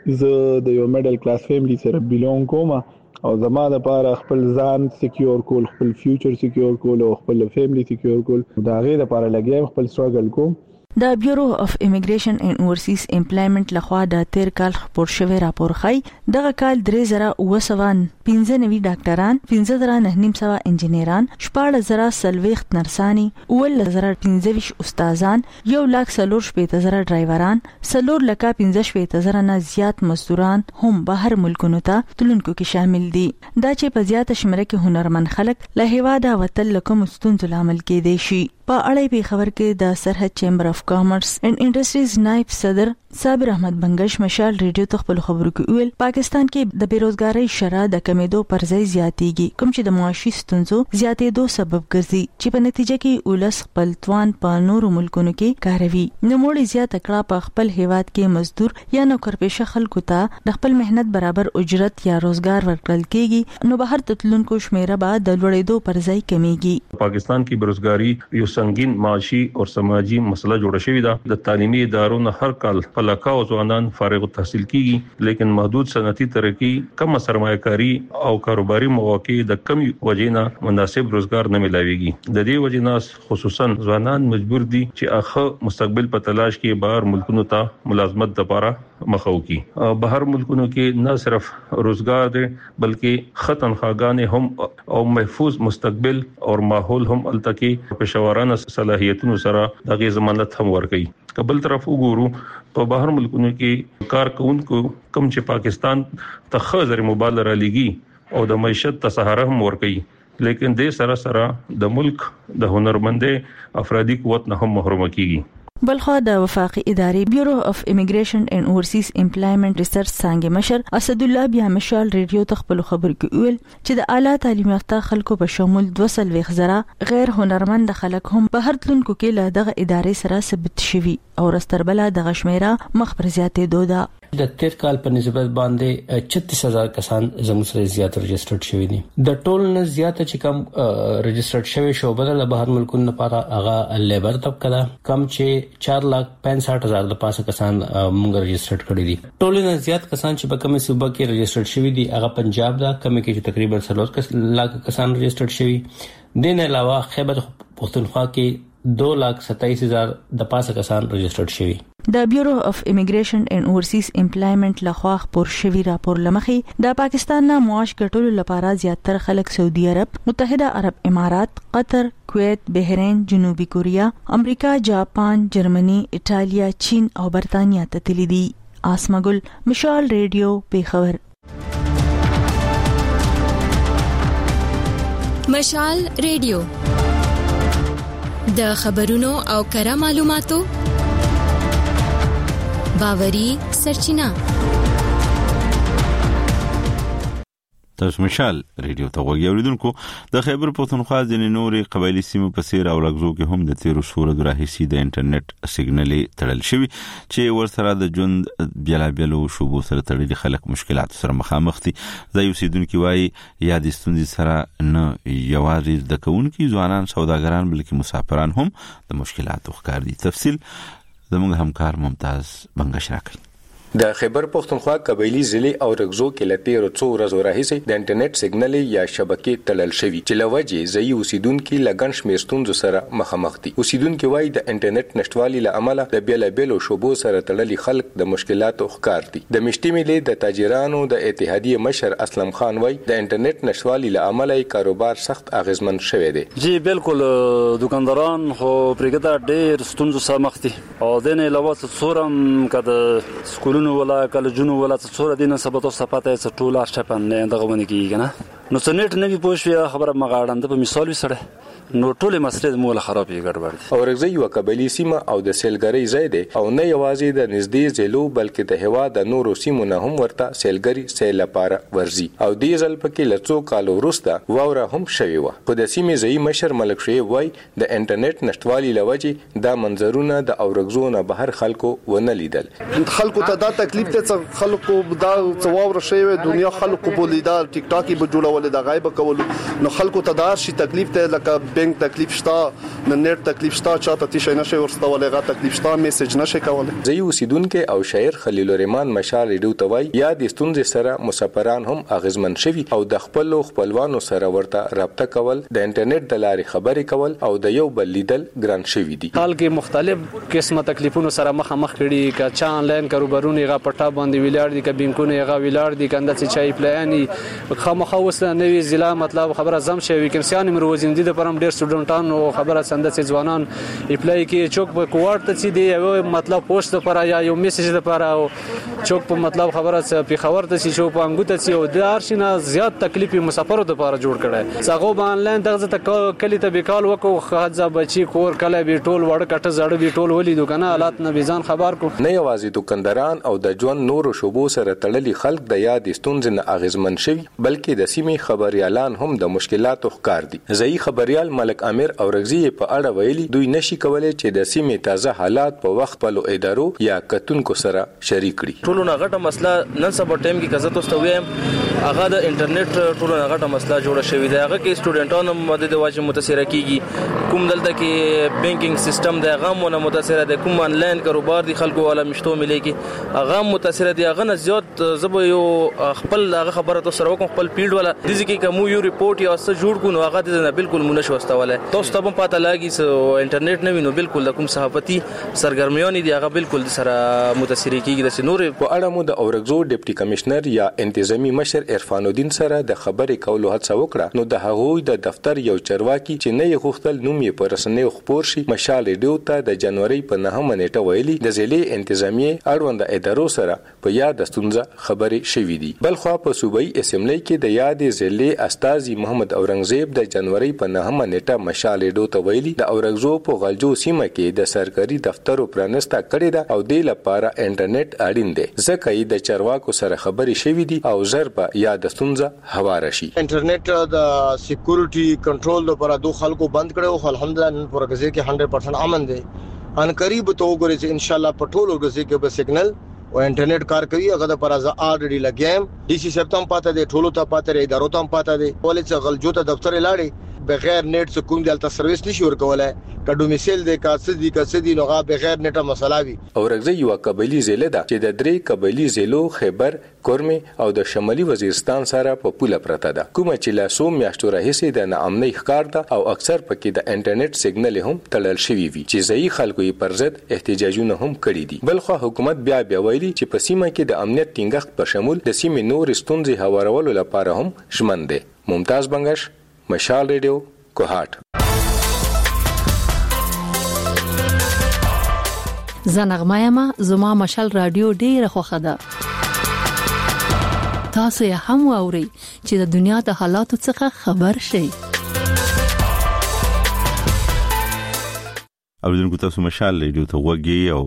زه د یو میډل کلاس فیملی سره بیلونګ کوم او زما د لپاره خپل ځان سکیور کول خپل فیوچر سکیور کول او خپل فیملی سکیور کول دا غي د لپاره لګیم خپل سټرګل کوم. د بیورو اف امیګریشن اینڈ اورسیز امپلایمنت لخوا د تیر کال خبر شوی راپور خای دغه کال درې زره اوه سوه پنځه نوي ډاکټران پنځه زره نه نیم سوه انجینران شپږ زره سلويخت نرسانی اول زره پنځه ویش استادان یو لاک سلور شپږ زره ډرایوران سلور لکه پنځه شپږ زره نه زیات مزدوران هم بهر ملکونو ته تلونکو کې شامل دي. دا چې په زیاته شمېره کې هنرمن خلک له هیواده وتل لکه ستونزو لامل کېدای شي. په اړه به خبر کې د سرحد چیمبر اف کامرس اینڈ انډستریز نائب صدر صابر احمد بنگش مشال ریډیو ته خپل خبرو کې ویل پاکستان کې د بیروزګاری شرح د کمیدو پر ځای زیاتېږي کوم چې د معاشي ستونزو زیاتېدو سبب ګرځي چې په نتیجه کې ولس خپل توان په نورو ملکونو کې کاروي. نو موږ زیات کړه په خپل هیواد کې مزدور یا نوکرپېشه خلکو ته د خپل مهنت برابر اجرت یا روزګار ورکړل کېږي نو بهر تلونکو شمیره به د لوړېدو پر ځای کمیږي. پاکستان کې بیروزګاری یو سنگین معاشي او سماجی مسله جوړه شوې ده. د تعلیمي ادارو نه هر کال په لکاو ځوانان فارغ التحصیل کیږي لیکن محدود صنعتي ترقی کم سرمایه‌کاری او کاروباري مواقع د کم وجینا مناسب روزګار نه ملاويږي. د دې وجینا خصوصا ځوانان مجبور دي چې اخه مستقبل په تلاش کې بهر ملکونو ته ملازمت لپاره مخاو کی. بهر ملکونو کې نه صرف روزګار دي بلکې ختن خاګانې هم او محفوظ مستقبل او ماحول هم التکی پېښورانه صلاحیتونو سره دغه ضمانت هم ورکړي. قبل طرف وګورو په بهر ملکونو کې کارکونکو کم چې پاکستان ته خزر مبالغه لګي او د معیشت ته سهاره هم ورکړي لیکن د سره سره د ملک د هنرمندې افرادی قوت نه هم محروم کیږي. بلخو د وفاقي ادارې بیورو اف امیګریشن اینڈ اورسیز امپلایمنت ریسرچ څنګه مشر اسد الله بیا مشال ریډیو ته خپل خبر کې ویل چې د اعلی تعلیم یافته خلکو په شمول دوه سلويخ زره غیر هنرمند خلک هم په هر تلونکو کې له دغه ادارې سره ثبت شوي او رستربله د غشمیره مخ پر زیاتې دوده. د تیر کال په نسبت باندې چھتیس هزار کسان زموږ سره زیات رجسټرډ شوي دي. د ټول نه زیات چې کم رجسټرډ شوي شوبه د بهر ملکونو لپاره هغه لیبر طبقه ده، کم چې چار لاک پنځه هزار د پاسه کسان موږ رجسټرډ کړي دي. ټول نه زیات کسان چې په کومه صوبه کې رجسټرډ شوي دي هغه پنجاب ده، کومه کې چې تقریبا څلور لاک کسان رجسټرډ شوي. دین علاوه خیبر پختونخوا کې دو لاک ستایس هزار د پاسه کسان رجسټرډ شوي. د بیورو اف امیګریشن اینڈ اورسیز امپلایمنٹ لخوا خبر شوی راپور لمخي د پاکستان نه معاش ګټلو لپاره زیاتره خلک سعودي عرب، متحده عرب امارات، قطر، کویت، بحرین، جنوبي کوریا، امریکا، جاپان، جرمني، ایټالیا، چین او برتانیا ته تللي دي. آسمګل، مشال ریډیو، پیښور. مشال ریډیو د خبرونو او کره معلوماتو باوري سرچینه. تاسو مشال ریډیو ته وګورئ. اوریدونکو د خیبر پختونخوا ځینې نورې قبایلی سیمو په څیر او لګزو کې هم د تیرو سورو راهیسي د انټرنیټ سیګنال تړل شوی چې ورسره د ژوند بیلابیلو شوبو سره تړلي خلک مشکلات سره مخامخ دي. ځای اوسیدونکو وايي یا د ستونزې سره نه یوازې د کوونکو ځوانان سوداګران بلکې مسافران هم د مشکلاتو ښکار دي. تفصیل زموږ همکار ممتاز بنگش راکړي. د خیبر پختونخوا قبایلی ضلع او رګزو کې لتیر څو ورځې راهیسي د انټرنیټ سیګنال یا شبکې تړل شوی چې لوجه ځای اوسیدونکو لګن شمیر ستونزو سره مخامخ دي. اوسیدونکو وايي د انټرنیټ نشټوالي له امله د بیلابیلو شوبو سره تړلي خلک د مشکلاتو ښکار دي. د مشتي ملي د تاجرانو د اتحادیه مشر اسلم خان وايي د انټرنیټ نشټوالي له امله کاروبار سخت اغیزمن شوی دی. جی بالکل دکانداران خو پرګدا ډېر ستونزو سره مخ دي او د نه علاوه څورم کده سکولونو ولا کالجونو ولا څوره دینه سبته صفاته څ ټوله شپن نه دغه ونی کیږي نه نو سنټ نه وی پوښوي خبره مغاړند په مثال وسره نو ټوله مسله مولا خرابې ګډوډ. او رګزي یو قبایلی سیمه او د سیلګری ځای دی او نه یوازې د نږدې ځلو بلکې د هوا د نورو سیمو نه هم ورته سیلګری سیل لپاره ورزي او د ځل پکې لڅو کالو وروسته واوره هم شوی و. په د سیمې ځای مشر ملک شوی وای د انټرنیټ نشټوالي لوجه دا منظرونه د اورګزو نه بهر خلکو ونه لیدل. خلکو ته دا تکلیف ته خلکو دا څواور شوی دنیا خلکو په لیدل ټیک ټاکي به جوړول د غایب کول نو خلکو ته دا شي تکلیف ته لکه بینک تکلیف شته نه نیټ تکلیف شته چاته تیشه نشي ورسته ولغه تکلیف شته میسج نشي کولای. ځای اوسیدونکو او شاعر خلیل الرحمن مشال ریډیو توای یا د ستونزې سره مسافران هم اغیزمن شوي او د خپل خپلوانو سره ورته رابطه کول د انټرنیټ د لارې خبرې کول او د یو بل لیدل ګران شوي دي. حال کې مختلف قسمه تکلیفونو سره مخامخ کړي کا چا انلاین کاروبارونه غا پټا باندې ویلار دي ک بانکونه غا ویلار دي کنده چې چای پلاني خامخا وسه نوې ضلع مطلب خبره زم شوی کمسیان مروزندې د پرم ډیر سټوډنټانو خبره سند چې ځوانان اپلای کې چوک په کوارت چې دی یو مطلب پوسټ لپاره یا یو میسج لپاره چوک په مطلب خبره چې په خبر ته چې شو په انګوت چې او د ارشنه زیات تکلیف مسافرو لپاره جوړ کړي. څنګه به انلاین دغه ته کلی ته بیکال وکړو خاصه بچي کور کله به ټول وړ کټه زړه به ټول ولې دکانه حالات نه بيزان خبر کو. نه یوازې دکانداران او د ژوند نورو شوبو سره تړلي خلک د یاد ستونزې نه اغیزمن شوي بلکې د سیمې خبريالان هم د مشکلاتو ښکار دي. ځای خبريال ملک امیر او رغزی په اړه ویلي دوی نشي کولای چې د سیمې تازه حالات په وخت په لو ادارو یا کتونکو سره شریک کړي. ټولو نه غټه مسله نن سبا ټایم کې کزه تاسو ویم هغه د انټرنیټ ټولو نه غټه مسله جوړه شوې ده. هغه کې سټوډنټانو مدد واجب متاثر کیږي کوم دلته کې بانکینګ سیستم د غمونه متاثر ده کوم انلاین کاروبار دي خلکو والا مشتو ملي کې هغه متاثر دي هغه نه زیات زبو یو خپل هغه خبره تاسو سره کوم خپل پیډ والا د ځکه کوم یو ریپورت یا څه جوړ کو نو هغه د بالکل مونږ شوستواله تاسو ته په پته لاګي سو انټرنیټ نه وینو بالکل د کوم صحافتي سرګرمیونه دي هغه بالکل سره متاثر کیږي د نور په اړه مو د اورګزو ډیپټي کمشنر یا انتظامی مشر عرفان الدین سره د خبرې کولو هڅه وکړه نو د هغوی د دفتر یو چرواکي چې نه یې غوښتل نوم یې په رسنیو خبر شي مشال ریډیو ته د جنوري په نهمه نیټه ویلي د ضلع انتظامی اړوند ادارو سره په یاد ستونزه خبرې شوې دي. بلخو په صوبایي اسمبلی کې د یاد ضلع استاذي محمد اورنګزیب د جنوري په نهمه نیټه مشال ریډیو ته ویلي د اورګزو په غلجو سیمه کې د سرکاري دفترو پرانستا کړی دا او د لپاره انټرنیټ اړین دی ځکه یې د چرواکو سره خبرې شوې دي او ضربه یا د ستونزه هواره شي. انټرنیټ د سکیورټي کنټرول لپاره دوه خلکو بند کړو خو الحمدلله په ورګزې کې سل پرسنټ امن دی. ان قریب ته وګورئ چې ان شاء الله په ټولو ورګزې کې به سیګنل او انټرنیټ کار کوي هغه د پرازه الریډي لګیم ډي سي سپتم پاته دي ټولو ته پاته لري ادارو ته پاته دي ولې چې غلجو ته دفتر لاړي بغیر نیټ څخه کوم دلته سرویس نشي ورکولای کډو میسل د کاسدي کاسدي نوغه بغیر نیټه مسله وي اورغزه یو قبایلی ضلع ده چې د درې قبایلی ضلعو خیبر کورمي او د شمالي وزیرستان سره په پوله پرته ده کومه چې لا سوم میاشتو راهیسې د ناامنۍ ښکار ده او اکثر پکې د انټرنیټ سیګنل هم تړل شوی وي چې ځای خلکو یې پر ضد احتجاجونه هم کړي دي بلخو حکومت بیا بیا ویلي چې په سیمه کې د امنیت ټینګښت په شمول د سیمې نور ستونزې هوارولو لپاره هم ژمن دي ممتاز بنگش مشال ریډیو کوهات زنغمایما زما مشال رادیو ډیره خوخه ده تاسو یې هم واورئ چې د دنیا د حالاتو څخه خبر شئ اوریدونکو تاسو مشال ریډیو ته وګورئ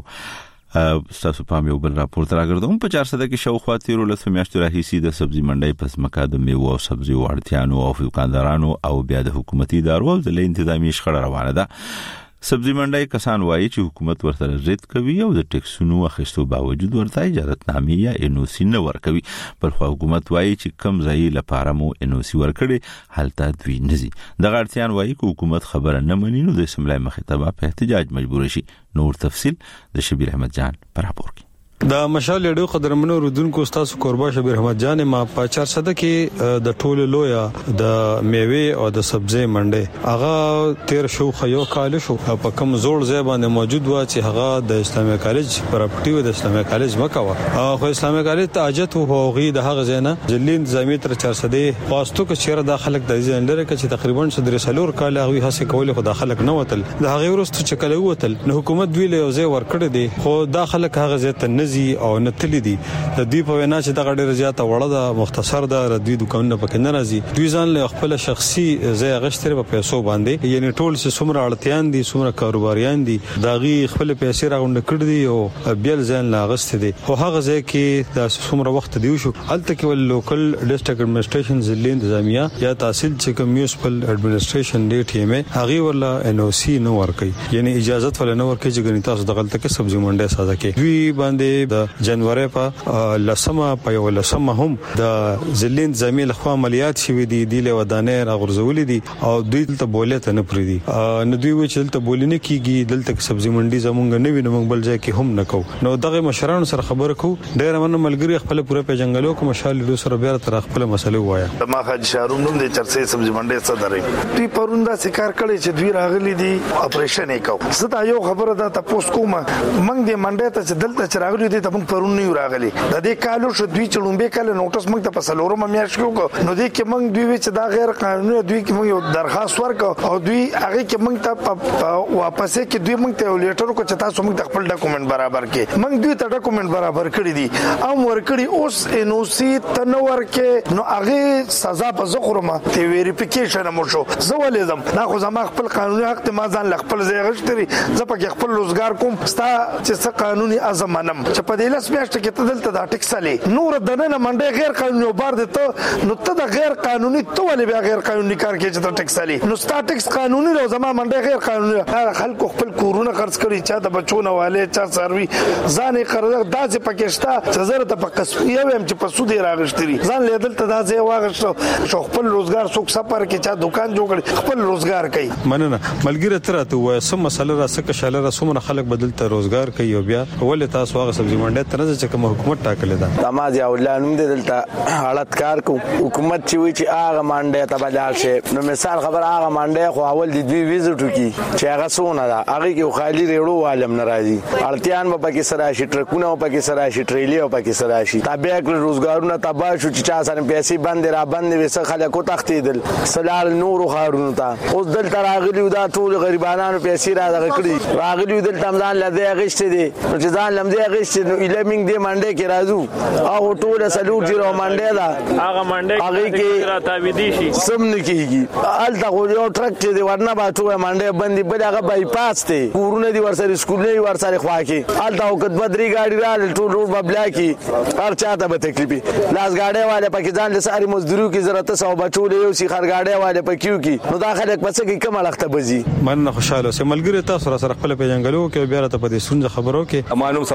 او تاسو پام یو بل راپور تراګردم په چار سده کې شاوخوا تیرو لسو میاشتو راهیسي د سبزی منډي پس مکه د میوه او سبزی وړتیانو او دکاندارانو او بیا د حکومتي ادارو د انتظامی شخړه روانه ده سبزی منډي کسان وایي چې حکومت ورته ضد کوي او د ټیکسونو اخیستو باوجود ورته اجازهنامې یا انوسی نه ورکوي بل خو حکومت وایي چې کم ځای لپاره مو انوسی ورکړي حالت دوی نزي د غړتيان وایي چې حکومت خبره نه مني نو د سملای مخاطبه په احتجاج مجبور شي نور تفصيل د شبیر احمد جان پر راپور کې د مشال ډیو قدرمنو رودونکو استاد قربا شبیر احمد جان ما په چار سده کې د ټوله لویا د میوه او د سبزی منډي هغه تیر شو خيو کال شو په کم زوړ ځای باندې موجود و چې هغه د اسلامي کالج پراپرټي و د اسلامي کالج مکوا خو اسلامي کالج تاجت او هغه د هغه ځای نه جلین زمي تر چار سده واسطو کې چیرې داخلك د ځین لري چې تقریبا صدر سلور کال هغه هڅه کوله خو داخلك نه وتل د هغه ورستو چې کله وتل نو حکومت ویل یو ځای ورکړی دی خو داخلك هغه ځای ته او نتلی دي د دوی په وینا چې دغه ډیره زیاته وړه ده مختصر ده دوی دکانونه پکې نه راځي دوی ځان له خپل شخصي ځای غشتره په پیسو باندې یعنی ټول څومره اړتيان دي څومره کاروباریان دي داغي خپل پیسې راغونډ کړ دي او بیل ځان لا غست دي خو هغه ځای کې د څومره وخت دی شو هلته کې ول لوکل ډیسټریکټ اډمنستریشن ضلع انتظامیه یا تحصیل چې کوم میونسپل اډمنستریشن دی ټیم هغه ولا ان او سی نو ورکي یعنی اجازه ول نه ورکي چې ګنې تاسو د غلطه کې سبزی منډه ساده کې دوی باندې د جنوري په لسمه په یو لسمه هم د ځلین زميل خو عملیات شوې دي د لودانې راغورځولې دي او دوی ته بولته نه پری دي نو دوی و چې دلته بولینه کیږي دلته سبزی منډي زمونږ نه وینم بل ځای کې هم نکو نو دغه مشرانو سره خبره کو ډېر من ملګری خپل پوره په جنگلو کې مشال له سره بیا تر خپل مسله وایا ما حاج شاروم نوم د چرسې سبزی منډي صدرې دوی پروندا سکار کړي چې دوی راغلي دي اپریشن وکاو زه یو خبره ده تاسو کومه منګ دې منډه ته چې دلته چراغلي دي ته موږ پرون نه راغلي د دې کالو شو دوی چړومبه کله نوټس موږ ته په سلورم میاش کو نو دې کې موږ دوی چې دا غیر قانوني دوی کې موږ یو درخواست ورکو او دوی هغه کې موږ ته واپس کې دوی موږ ته لیټر کو چې تاسو موږ خپل ډاکومېنټ برابر کې موږ دوی ته ډاکومېنټ برابر کړی دي ام ورکړي اوس ان او سی تنور کې نو هغه سزا په زخرمه ته ویریفیکیشن مو شو زه ولېدم دا خو زما خپل قانوني حق ته ما ځان خپل ځای غشتري زه په خپل روزګار کوم ستا چې څه قانوني ازمنم چې په دې لاس میاشت کې ته دلته دا ټیکسلې نور دنه منډه غیر قانوني بار دته نو ته د غیر قانوني تو ولې بیا غیر قانوني کار کې چې ته ټیکسلې نو ستا ټیکس قانوني لو زما منډه غیر قانوني خلکو خپل کورونه خرڅ کړي چا د بچونه والے چا سروي ځان یې قرض داسې پکېشتا چې زره ته په قسمیه ويم چې په سود راغشتري ځان لیدل ته داسې واغښتو شو خپل روزګار څوک سفر کې چا دکان جوړ کړي خپل روزګار کوي مننه ملګری تر ته وای سم مسله را سکه شاله را سمره خلک بدلته روزګار کوي او بیا ولې تاسو هغه سبزی منډه تر چې کوم حکومت ټاکلې ده تماز یا الله نوم دې دلته حالت کار کو حکومت چې وی چې هغه منډه ته بدل شي نو مثال خبر هغه منډه خو اول دې دوی ویزټ کی چې هغه سونه ده هغه کې خالی ریړو عالم ناراضي اړتيان په پاکستان سره شي ټرکونه په پاکستان سره شي ټریلی په پاکستان سره شي تابع کړ روزګارونه تبا شو چې چا سره پیسې باندې را باندې وسه خلکو تختیدل سلال نور خارونو ته اوس دلته راغلی دا ټول غریبانو پیسې را دغه کړی راغلی دلته ځان لده غشته دي چې ځان لمده غشته نو ایلمینګ دې منډه کې راځو او ټول سلوټ جوړ منډه دا هغه منډه کې را تابیدي شي سم نه کیږي الته خو یو ټرک چې دی ورنه با ټول منډه باندې بل هغه بای پاس ته کورونه دي ورسره سکول نه ورسره خوا کې الته وخت بدري ګاډي را ټول روډ ببلا کې هر چاته به تکلیف لاس ګاډي والے پکې ځان له ساري مزدورو کې ضرورت سو بچو له یو سي خر ګاډي والے پکې کې نو دا خلک پس کې کوم لخته بزي من خوشاله سه ملګری تاسو سره خپل په جنگلو کې بیا ته په دې سنځ خبرو کې امانو ثواب ګل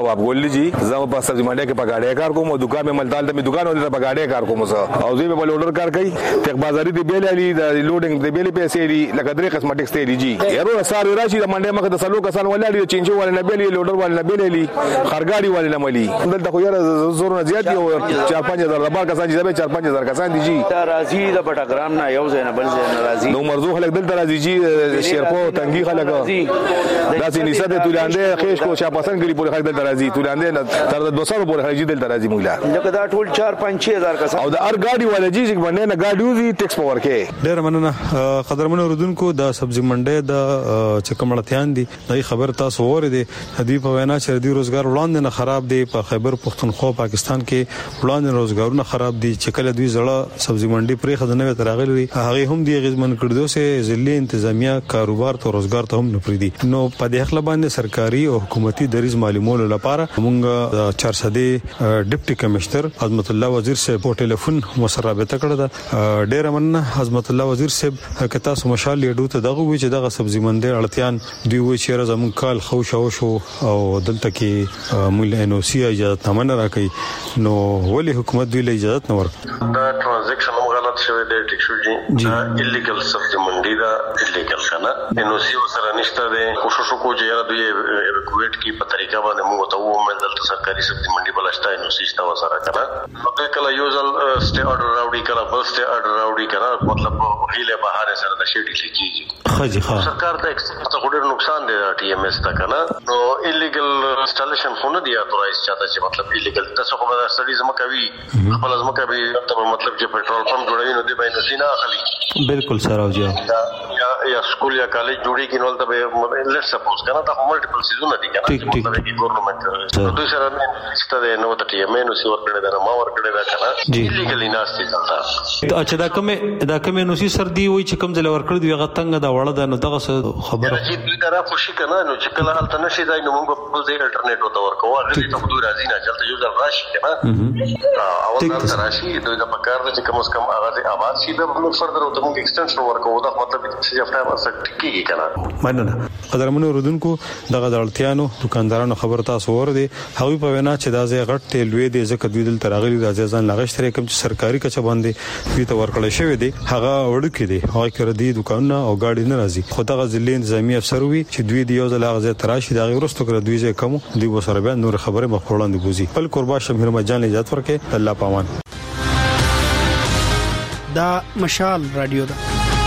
مولوی جی زما په سبزی منډي کې پګاړې کار کوم او دکان مې ملتال ته مې دکان ولې پګاړې کار کوم زه او زه به بل اورډر کار کوي تک بازاري دی بیل علي د لوډینګ دی بیل پیسې لري لکه درې قسمه ټیکس دی جی یارو سار راشي د منډي مخه د سلو کسان ولې چینجو ولې نه بیل لوډر ولې نه بیل علي خرګاډي ولې نه ملي دلته خو یاره زور نه زیات دی او چار پنځه هزار د بار کسان چې زبې چار پنځه هزار کسان دي جی راځي د پټګرام نه یو ځای نه بل ځای نه راځي نو مرزو خلک دلته راځي جی شیرپو تنګي خلک داسې نسبت تولاندې خېش کو شا پسند کړي پورې خلک دلته راځي تولاندې تر د دوه سو پورې خلک دلته راځي موږ لکه دا ټول چار پنځه هزار کسان او د ار ګاډي ولې جی چې باندې نه ګاډي وزي ټیکس پور کې ډېر مننه قدرمن اوردونکو د سبزی منډي د چکمړتيان دي دغه خبر تاسو وره دي هدي په وینا چې د روزګار وړاندې نه خراب دي په خیبر پختونخوا پاکستان کې وړاندې روزګارونه خراب دي چې کله دوی زړه سبزی منډي پرې خدانه تراغلي هغه هم دی غزمن کړدو سه ضلع انتظامیه کاروبار ته روزګار ته هم نپریدي نو په دې خپل باندې سرکاري او حکومتي دریز معلومولو لپاره موږ چار سدي ډیپټي کمشنر عظمت الله وزیر صاحب په ټلیفون مسره رابطه کړه دا ډېر مننه عظمت الله وزیر صاحب کته سو مشال لیډو ته دغه وی چې دغه سبزی منډي اړتيان دی وی چې زمون کال خو شو شو او دلته کې موږ انو سی اجازه تمنه راکې نو ولې حکومت دوی له اجازه نه ورک دا ترانزیکشن هم غلط شوی دی ټیک شو جی الیګل سبزی منډي دا الیګل کنه انو سی سره نشته دی کوشش وکړو چې یاره دوی ایویکویټ کی په طریقه باندې موږ ته و مې دلته سرکاري سبزی منډي بلشتای نو سیستا وسره کنه نو کله یو ځل سټي اورډر راوړي کله بل سټي اورډر راوړي کنه مطلب هیله بهاره سره د شیډي لیکيږي خاجي ها سرکار ته څه ډېر نقصان دی ټي ام ایس ته کنه نو الیګل انسټالیشن خو نه دی اتورایز چاته چې مطلب الیګل تاسو خو به سټډیز مکوي خپل ځمکه به ته مطلب چې پېټرول پمپ جوړوي نو دی به نو سینا اخلي بالکل سره او یا یا سکول یا کالج جوړي کې نو ته به لیټ سپوز کنه دا ملټیپل سیزونه دي کنه ټیک ټیک مطلب کې ګورنمنت دوی سره ستاسو نو ته ټي ام ای نو سی ور کړی دا ما ور کړی دا کنه الیګلی ناشتي ځلتا اچھا دا کومه دا کومه نو سی سر دی وای چې کوم ځل ور کړی دی هغه څنګه دا وړه ده نو دغه خبره چې دوی دا خوشي کنه نو چې کله حالت نشي دا نو موږ په ځای الټرنیټ وته ورکو هغه ته دوی راځي نه چلته یو ځل راشي کنه اول ځل راشي دوی دا پکار دي چې کوم څه کم هغه آواز شي د موږ فردر وته موږ ایکستنشن ورکو دا مطلب چې افته واسه ټکی کنه مننه قدرمنو اوردونکو دغه دړتيانو دکاندارانو خبر تاسو ور دي هغه په وینا چې دا ځای غټ ته لوی دي ځکه دوی دل تراغلي راځي ځان لغشتري کوم چې سرکاري کچ باندې دوی ته ورکړل شوی دي هغه وړ کې دي هغه کړ دي دکانونه او گاډي نه راځي خو دغه ضلع انتظامی افسر وي چې دوی دی یو ځل هغه تراشي دا ورستو کړ دوی ځای کوم دی وسره به نور خبره مخوړاندې بوزي بل قربا شمیر مجان اجازه ورکې الله پامان دا مشال رادیو ده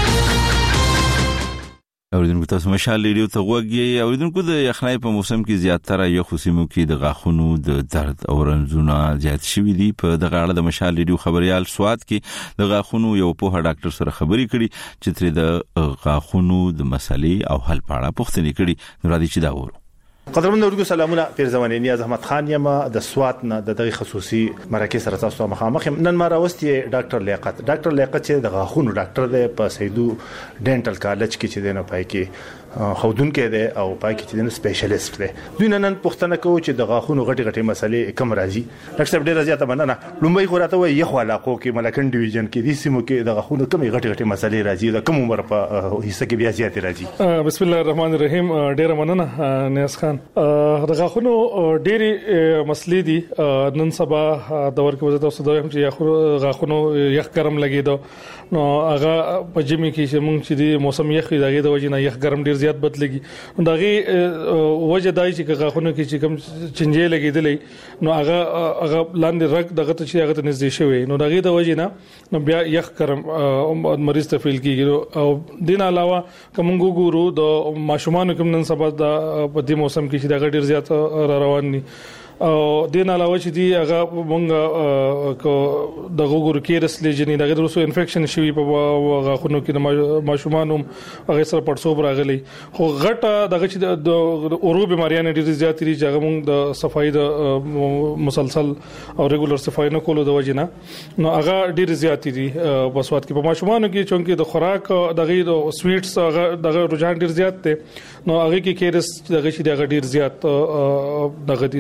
اوریدونکو تاسو مشال ریډیو ته وګورئ اوریدونکو د یخنۍ په موسم کې زیاتره یو خصوصي کې د غاښونو د درد او رنځونه زیات شوي دي په دغه اړه د مشال ریډیو خبريال سواد کې د غاښونو یو په ډاکټر سره خبري کړي چې تر د غاښونو د مسلې او حل په اړه پوښتنه کړي نو را دي چې دا وره قدرمن اورګو سلامونه پیر زمانه نیاز احمد خان یم د سوات نه د دغه خصوصي مرکز سره تاسو مخامخ نن ما راوستي ډاکټر لیاقت ډاکټر لیاقت چې د غاښونو ډاکټر دی په سیدو ډینټل کالج کې چې دنه پای کې خودون کې دی او پای کې چې دنه سپیشلیست دی دوی نن پښتنه کوي چې د غاښونو غټي غټي مسلې کم راځي ډاکټر صاحب ډیر زیاته مننه لومبي خو راته وي یو علاقو کې ملکن ډیویژن کې د سیمو کې د غاښونو کم غټي غټي مسلې راځي د کوم عمر په حصہ کې بیا زیات راځي بسم الله الرحمن الرحیم ډیر مننه نیاز خان د غاښونو ډېری مسلې دي نن سبا د ورکو وزته اوسه دوی هم چې غاښونو یخ ګرم لګیدو نو هغه په جمی کې چې مونږ چې د موسم یخ دغه د وجې نه یخ ګرم ډیر زیات بدلږي نو دغه وجه دای چې غاښونو کې چې کوم چنجې لګیدلې نو هغه هغه لاندې رګ دغه ته چې هغه ته نږدې شوی نو دغه د وجې نه نو بیا یخ ګرم مریض ته فیل کیږي او دین علاوه کوم ګورو د ماشومان کوم نن سبا د په دې موسم کې چې دغه ډیر زیات را روان دي او دین علاوه چې دی هغه مونږ کو د غوګور کې رسلې جنې دغه روسو انفیکشن شوی په غاښونو کې د ماشومان هم هغه سره پړسوب راغلي خو غټه دغه چې د اورو بيماریاں ډېر زیات دي چې هغه مونږ د صفائی د مسلسل او ریګولر صفائی نه کولو د وجې نه نو هغه ډېر زیات دي په سواد کې په ماشومان کې چونکه د خوراک دغه د سویټس هغه دغه رجحان ډېر زیات دی نو هغه کې کېرس دغه چې دغه ډېر زیات دغه دي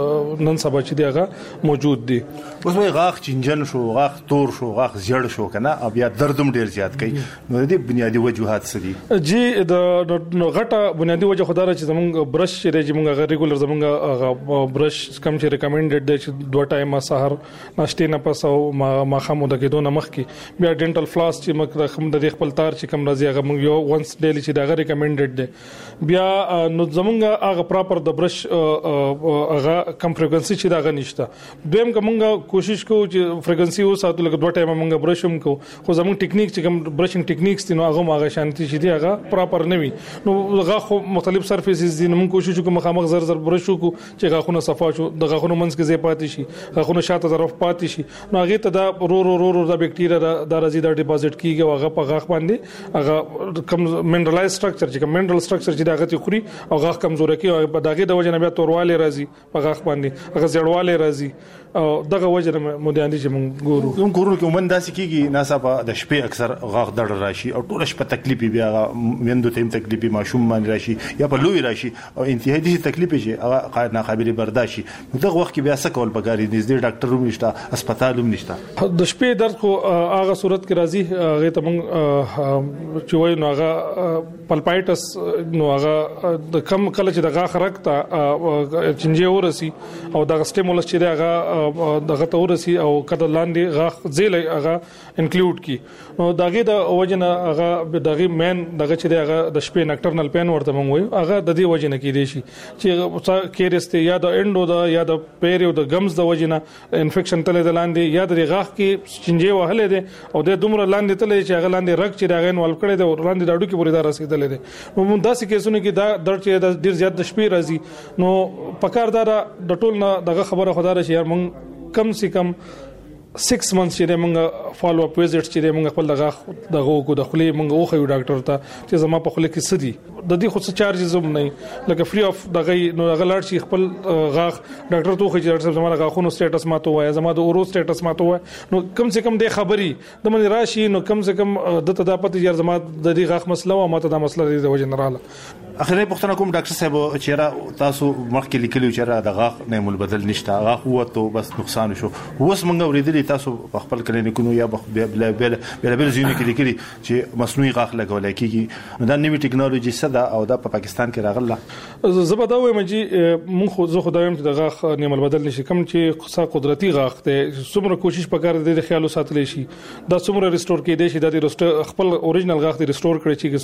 نن سبا چې دیغه موجود دي. اوس وای غاخ چنجن شو غاخ تور شو غاخ زیړ شو کنه او بیا دردم ډیر زیات کوي نو د بنیادی وجوهات څه دي؟ جی د غټه بنیادی وجه خدای چې زمونږ برش چې موږ غیر ریګولر زمونږ برش کم چې ریکمنډډ دی چې دوه ټایمه سحر ناشته نه پس او ما خامو د کېدو نه مخکې بیا ډینټل فلاس چې موږ د خپل تار چې کم راځي هغه موږ یو ونس ډیلی چې دا ریکمنډډ دی. بیا نو زمونږ هغه پراپر د برش هغه کم فریکوئنسي چې دا نشته. دویم کومه کوشش کوو چې فریکوئنسي وساتو لکه دوه ټایمه موږ برشم کو خو زموږ ټیکنیک چې کوم برشینګ ټیکنیکس دي نو هغه ماغه شانتي شي دي هغه پراپر نه وي نو هغه خو مختلف سرفیسز دي نو موږ کوشش کوو مخامخ زر زر برشو کو چې غاخونه صفا شو د غاخونو منځ کې زی پاتې شي غاخونه شاته طرف پاتې شي نو هغه ته دا رو رو رو رو د بکټیریا د راځي د ډیپوزټ کیږي هغه په غاخ باندې هغه کم منرالایز سټرکچر چې کوم منرال سټرکچر چې دغه خوري او غاخ کمزور کوي او دغه د وجه نه بیا تورواله راځي په غاخ باندې هغه زړواله راځي او دغه وجه مو د اندي چې مونږ ګورو کوم کورو کې ومن داسې کیږي ناڅاپه د شپې اکثر غاغ دړ راشي او ټول شپه تکلیف بیا مندو تیم تکلیف ماشوم باندې راشي یا په لوی راشي او انتهایی دي تکلیف شي هغه قائد نه خبري برداشي دغه وخت کې بیا څه کول بګاري نږدې ډاکټر هم نشته هسپتال هم نشته د شپې درد خو هغه صورت کې راځي هغه ته مونږ چې وایو نو هغه پلپایټس نو هغه د کم کله چې د غاخ رکتا چنجي ورسي او د سټیمولس چې هغه دغه تورسي او کده لاندې غاخ زیلې هغه انکلود کی نو دغه د وجنه هغه دغه مین دغه چې هغه د شپې نکټرنل پین ورته مونږ وایو هغه د دې وجنه کې دي شي چې کیرسته یا د انډو د یا د پیریو د گمز د وجنه انفیکشن تل د لاندې یا د غاخ کې چنجي وهلې دي او د دومره لاندې تل چې هغه لاندې رګ چې دغه نول کړي د لاندې د اډو کې پوری دا رسیدلې دي نو مونږ داسې کیسونه کې دا درد چې ډیر زیات د شپې راځي نو پکاردار د ټول نه دغه خبره خدای راشي یار مونږ کم سے کم six months چې موږ فالو اپ ویزټ چې موږ خپل دغه دغه کو د خلی موږ اوخه ډاکټر ته چې زما په خله کې سدي د دې خو څه چارجز هم نه لکه فری اف دغه نو هغه لاړ شي خپل غاخ ډاکټر ته خو چې ډاکټر زما غاخونو سټیټس ماته وای زما د اورو سټیټس ماته وای نو کم سے کم د خبري د من راشي نو کم سے کم د تداپت یار زما د دې غاخ مسله او ماته د مسله د وجه نراله اخري پښتنه کوم ډاکټر صاحب چې را تاسو مخکې لیکلو چې را د غاخ نه مول بدل نشته غاخ وته بس نقصان شو اوس موږ ورېدلې تاسو په خپل کلینیکونو یا بل بل بل ځینو کې لیکلي چې مصنوعي غاخ لګول کېږي دا نوې ټکنالوژي صدا او دا په پاکستان کې راغله زبدا وایم چې مونږ خو زه خدایم چې د غاخ نه مول بدل نشي کوم چې خاصه قدرتي غاخ ته څومره کوشش وکړ د خیالو ساتل شي دا څومره ریسټور کېدې شي د خپل اوریجنل غاخ د ریسټور کړي چې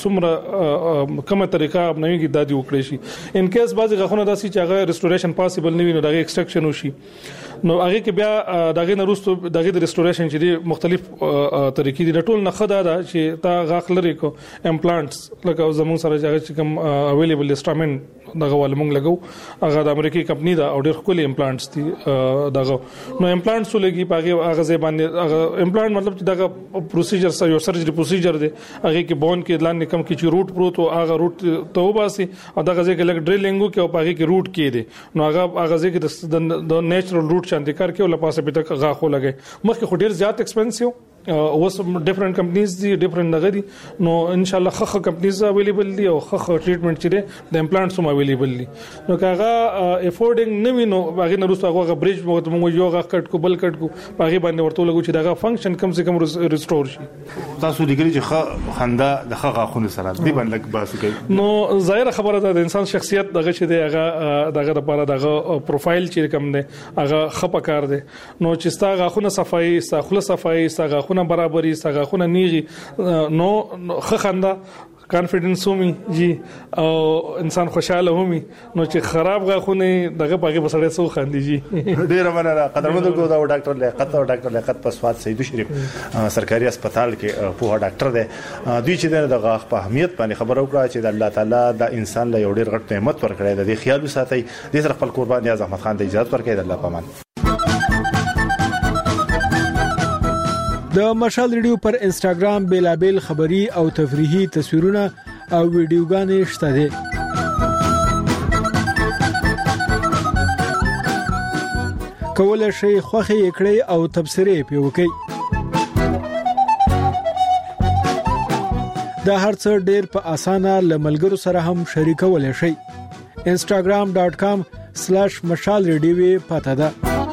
څومره کومه طریقه نوې کې دادی وکړي شي ان کیس بعضی غاخونه داسي چې هغه ریسټوریشن پاسبل نه وي نو دغه ایکسټراکشن وشي نو هغه کې بیا دغه نرستو دغه د ریسټوریشن چې دي مختلف طریقې دي ټول نه خدا ده چې تا غاخ لري کو امپلانټس لکه زمون سره چې کوم اویلیبل انسټرومنت دغه ول مونږ لګو هغه د امریکای کمپنی دا او ډېر خولي امپلانټس دي دغه نو امپلانټس ولګي پاګه هغه ځای باندې هغه امپلانټ مطلب چې دغه پروسیجر سره یو سرجری پروسیجر دی هغه کې بون کې لاندې کم کې چې روټ پروت او هغه روټ ته وباسي او دغه ځای کې لګ ډریلینګو کې او پاګه کې روټ کې دي نو هغه هغه ځای کې د نیچرل روټ شانتي کار کې ول پاسه به تک غاخو لګي مخکې خو ډېر زیات ایکسپنسیو اوس ډیفرنٹ کمپنیز دي ډیفرنٹ دغه دي نو ان شاء الله خخ کمپنیز اویلیبل دي او خخ ټریټمنټ چې دي د امپلانټس هم اویلیبل دي نو کاغه افورډینګ نه وینو هغه نه روسه هغه بریج موږ یو غاخ کټ کو بل کټ کو هغه باندې ورته لګو چې دغه فنکشن کم سے کم ریسټور شي تاسو لګري چې خندا د خغه خونه سره دی باندې لګ باسو کوي نو ظاهر خبره ده د انسان شخصیت دغه چې دی هغه دغه لپاره دغه پروفایل چې کوم دی هغه خپه کار دی نو چې ستا غاخونه صفای ستا خله صفای ستا غاخونه برابرۍ ستا غاخونه نیغي نو خخنده کانفیډنس همي جی او انسان خوشاله همي نو چې خراب غاخونه دغه پاګه بسړې سو خاندي جی ډیر مننه قدرمنو کو دا ډاکټر لیاقت او ډاکټر لیاقت پسواد سید شریف سرکاري هسپتال کې په ډاکټر دی دوی چې د غاخ په اهمیت باندې خبرو کړه چې د الله تعالی د انسان له یو ډیر غټ نعمت ورکړی د خیال ساتي د سر خپل قربان نیاز احمد خان ته اجازه ورکړي د الله پامان د مشال ریډیو پر انستګرام بیلابل خبری او تفریحي تصویرونه او ویډیوګانې شته دي کولای شئ خوښي کړئ او تبصرې پې وکړئ دا هرڅه ډېر په اسانه لملګرو سره هم شریکولای شئ instagram dot com سلاش مشال ریډیو پته ده.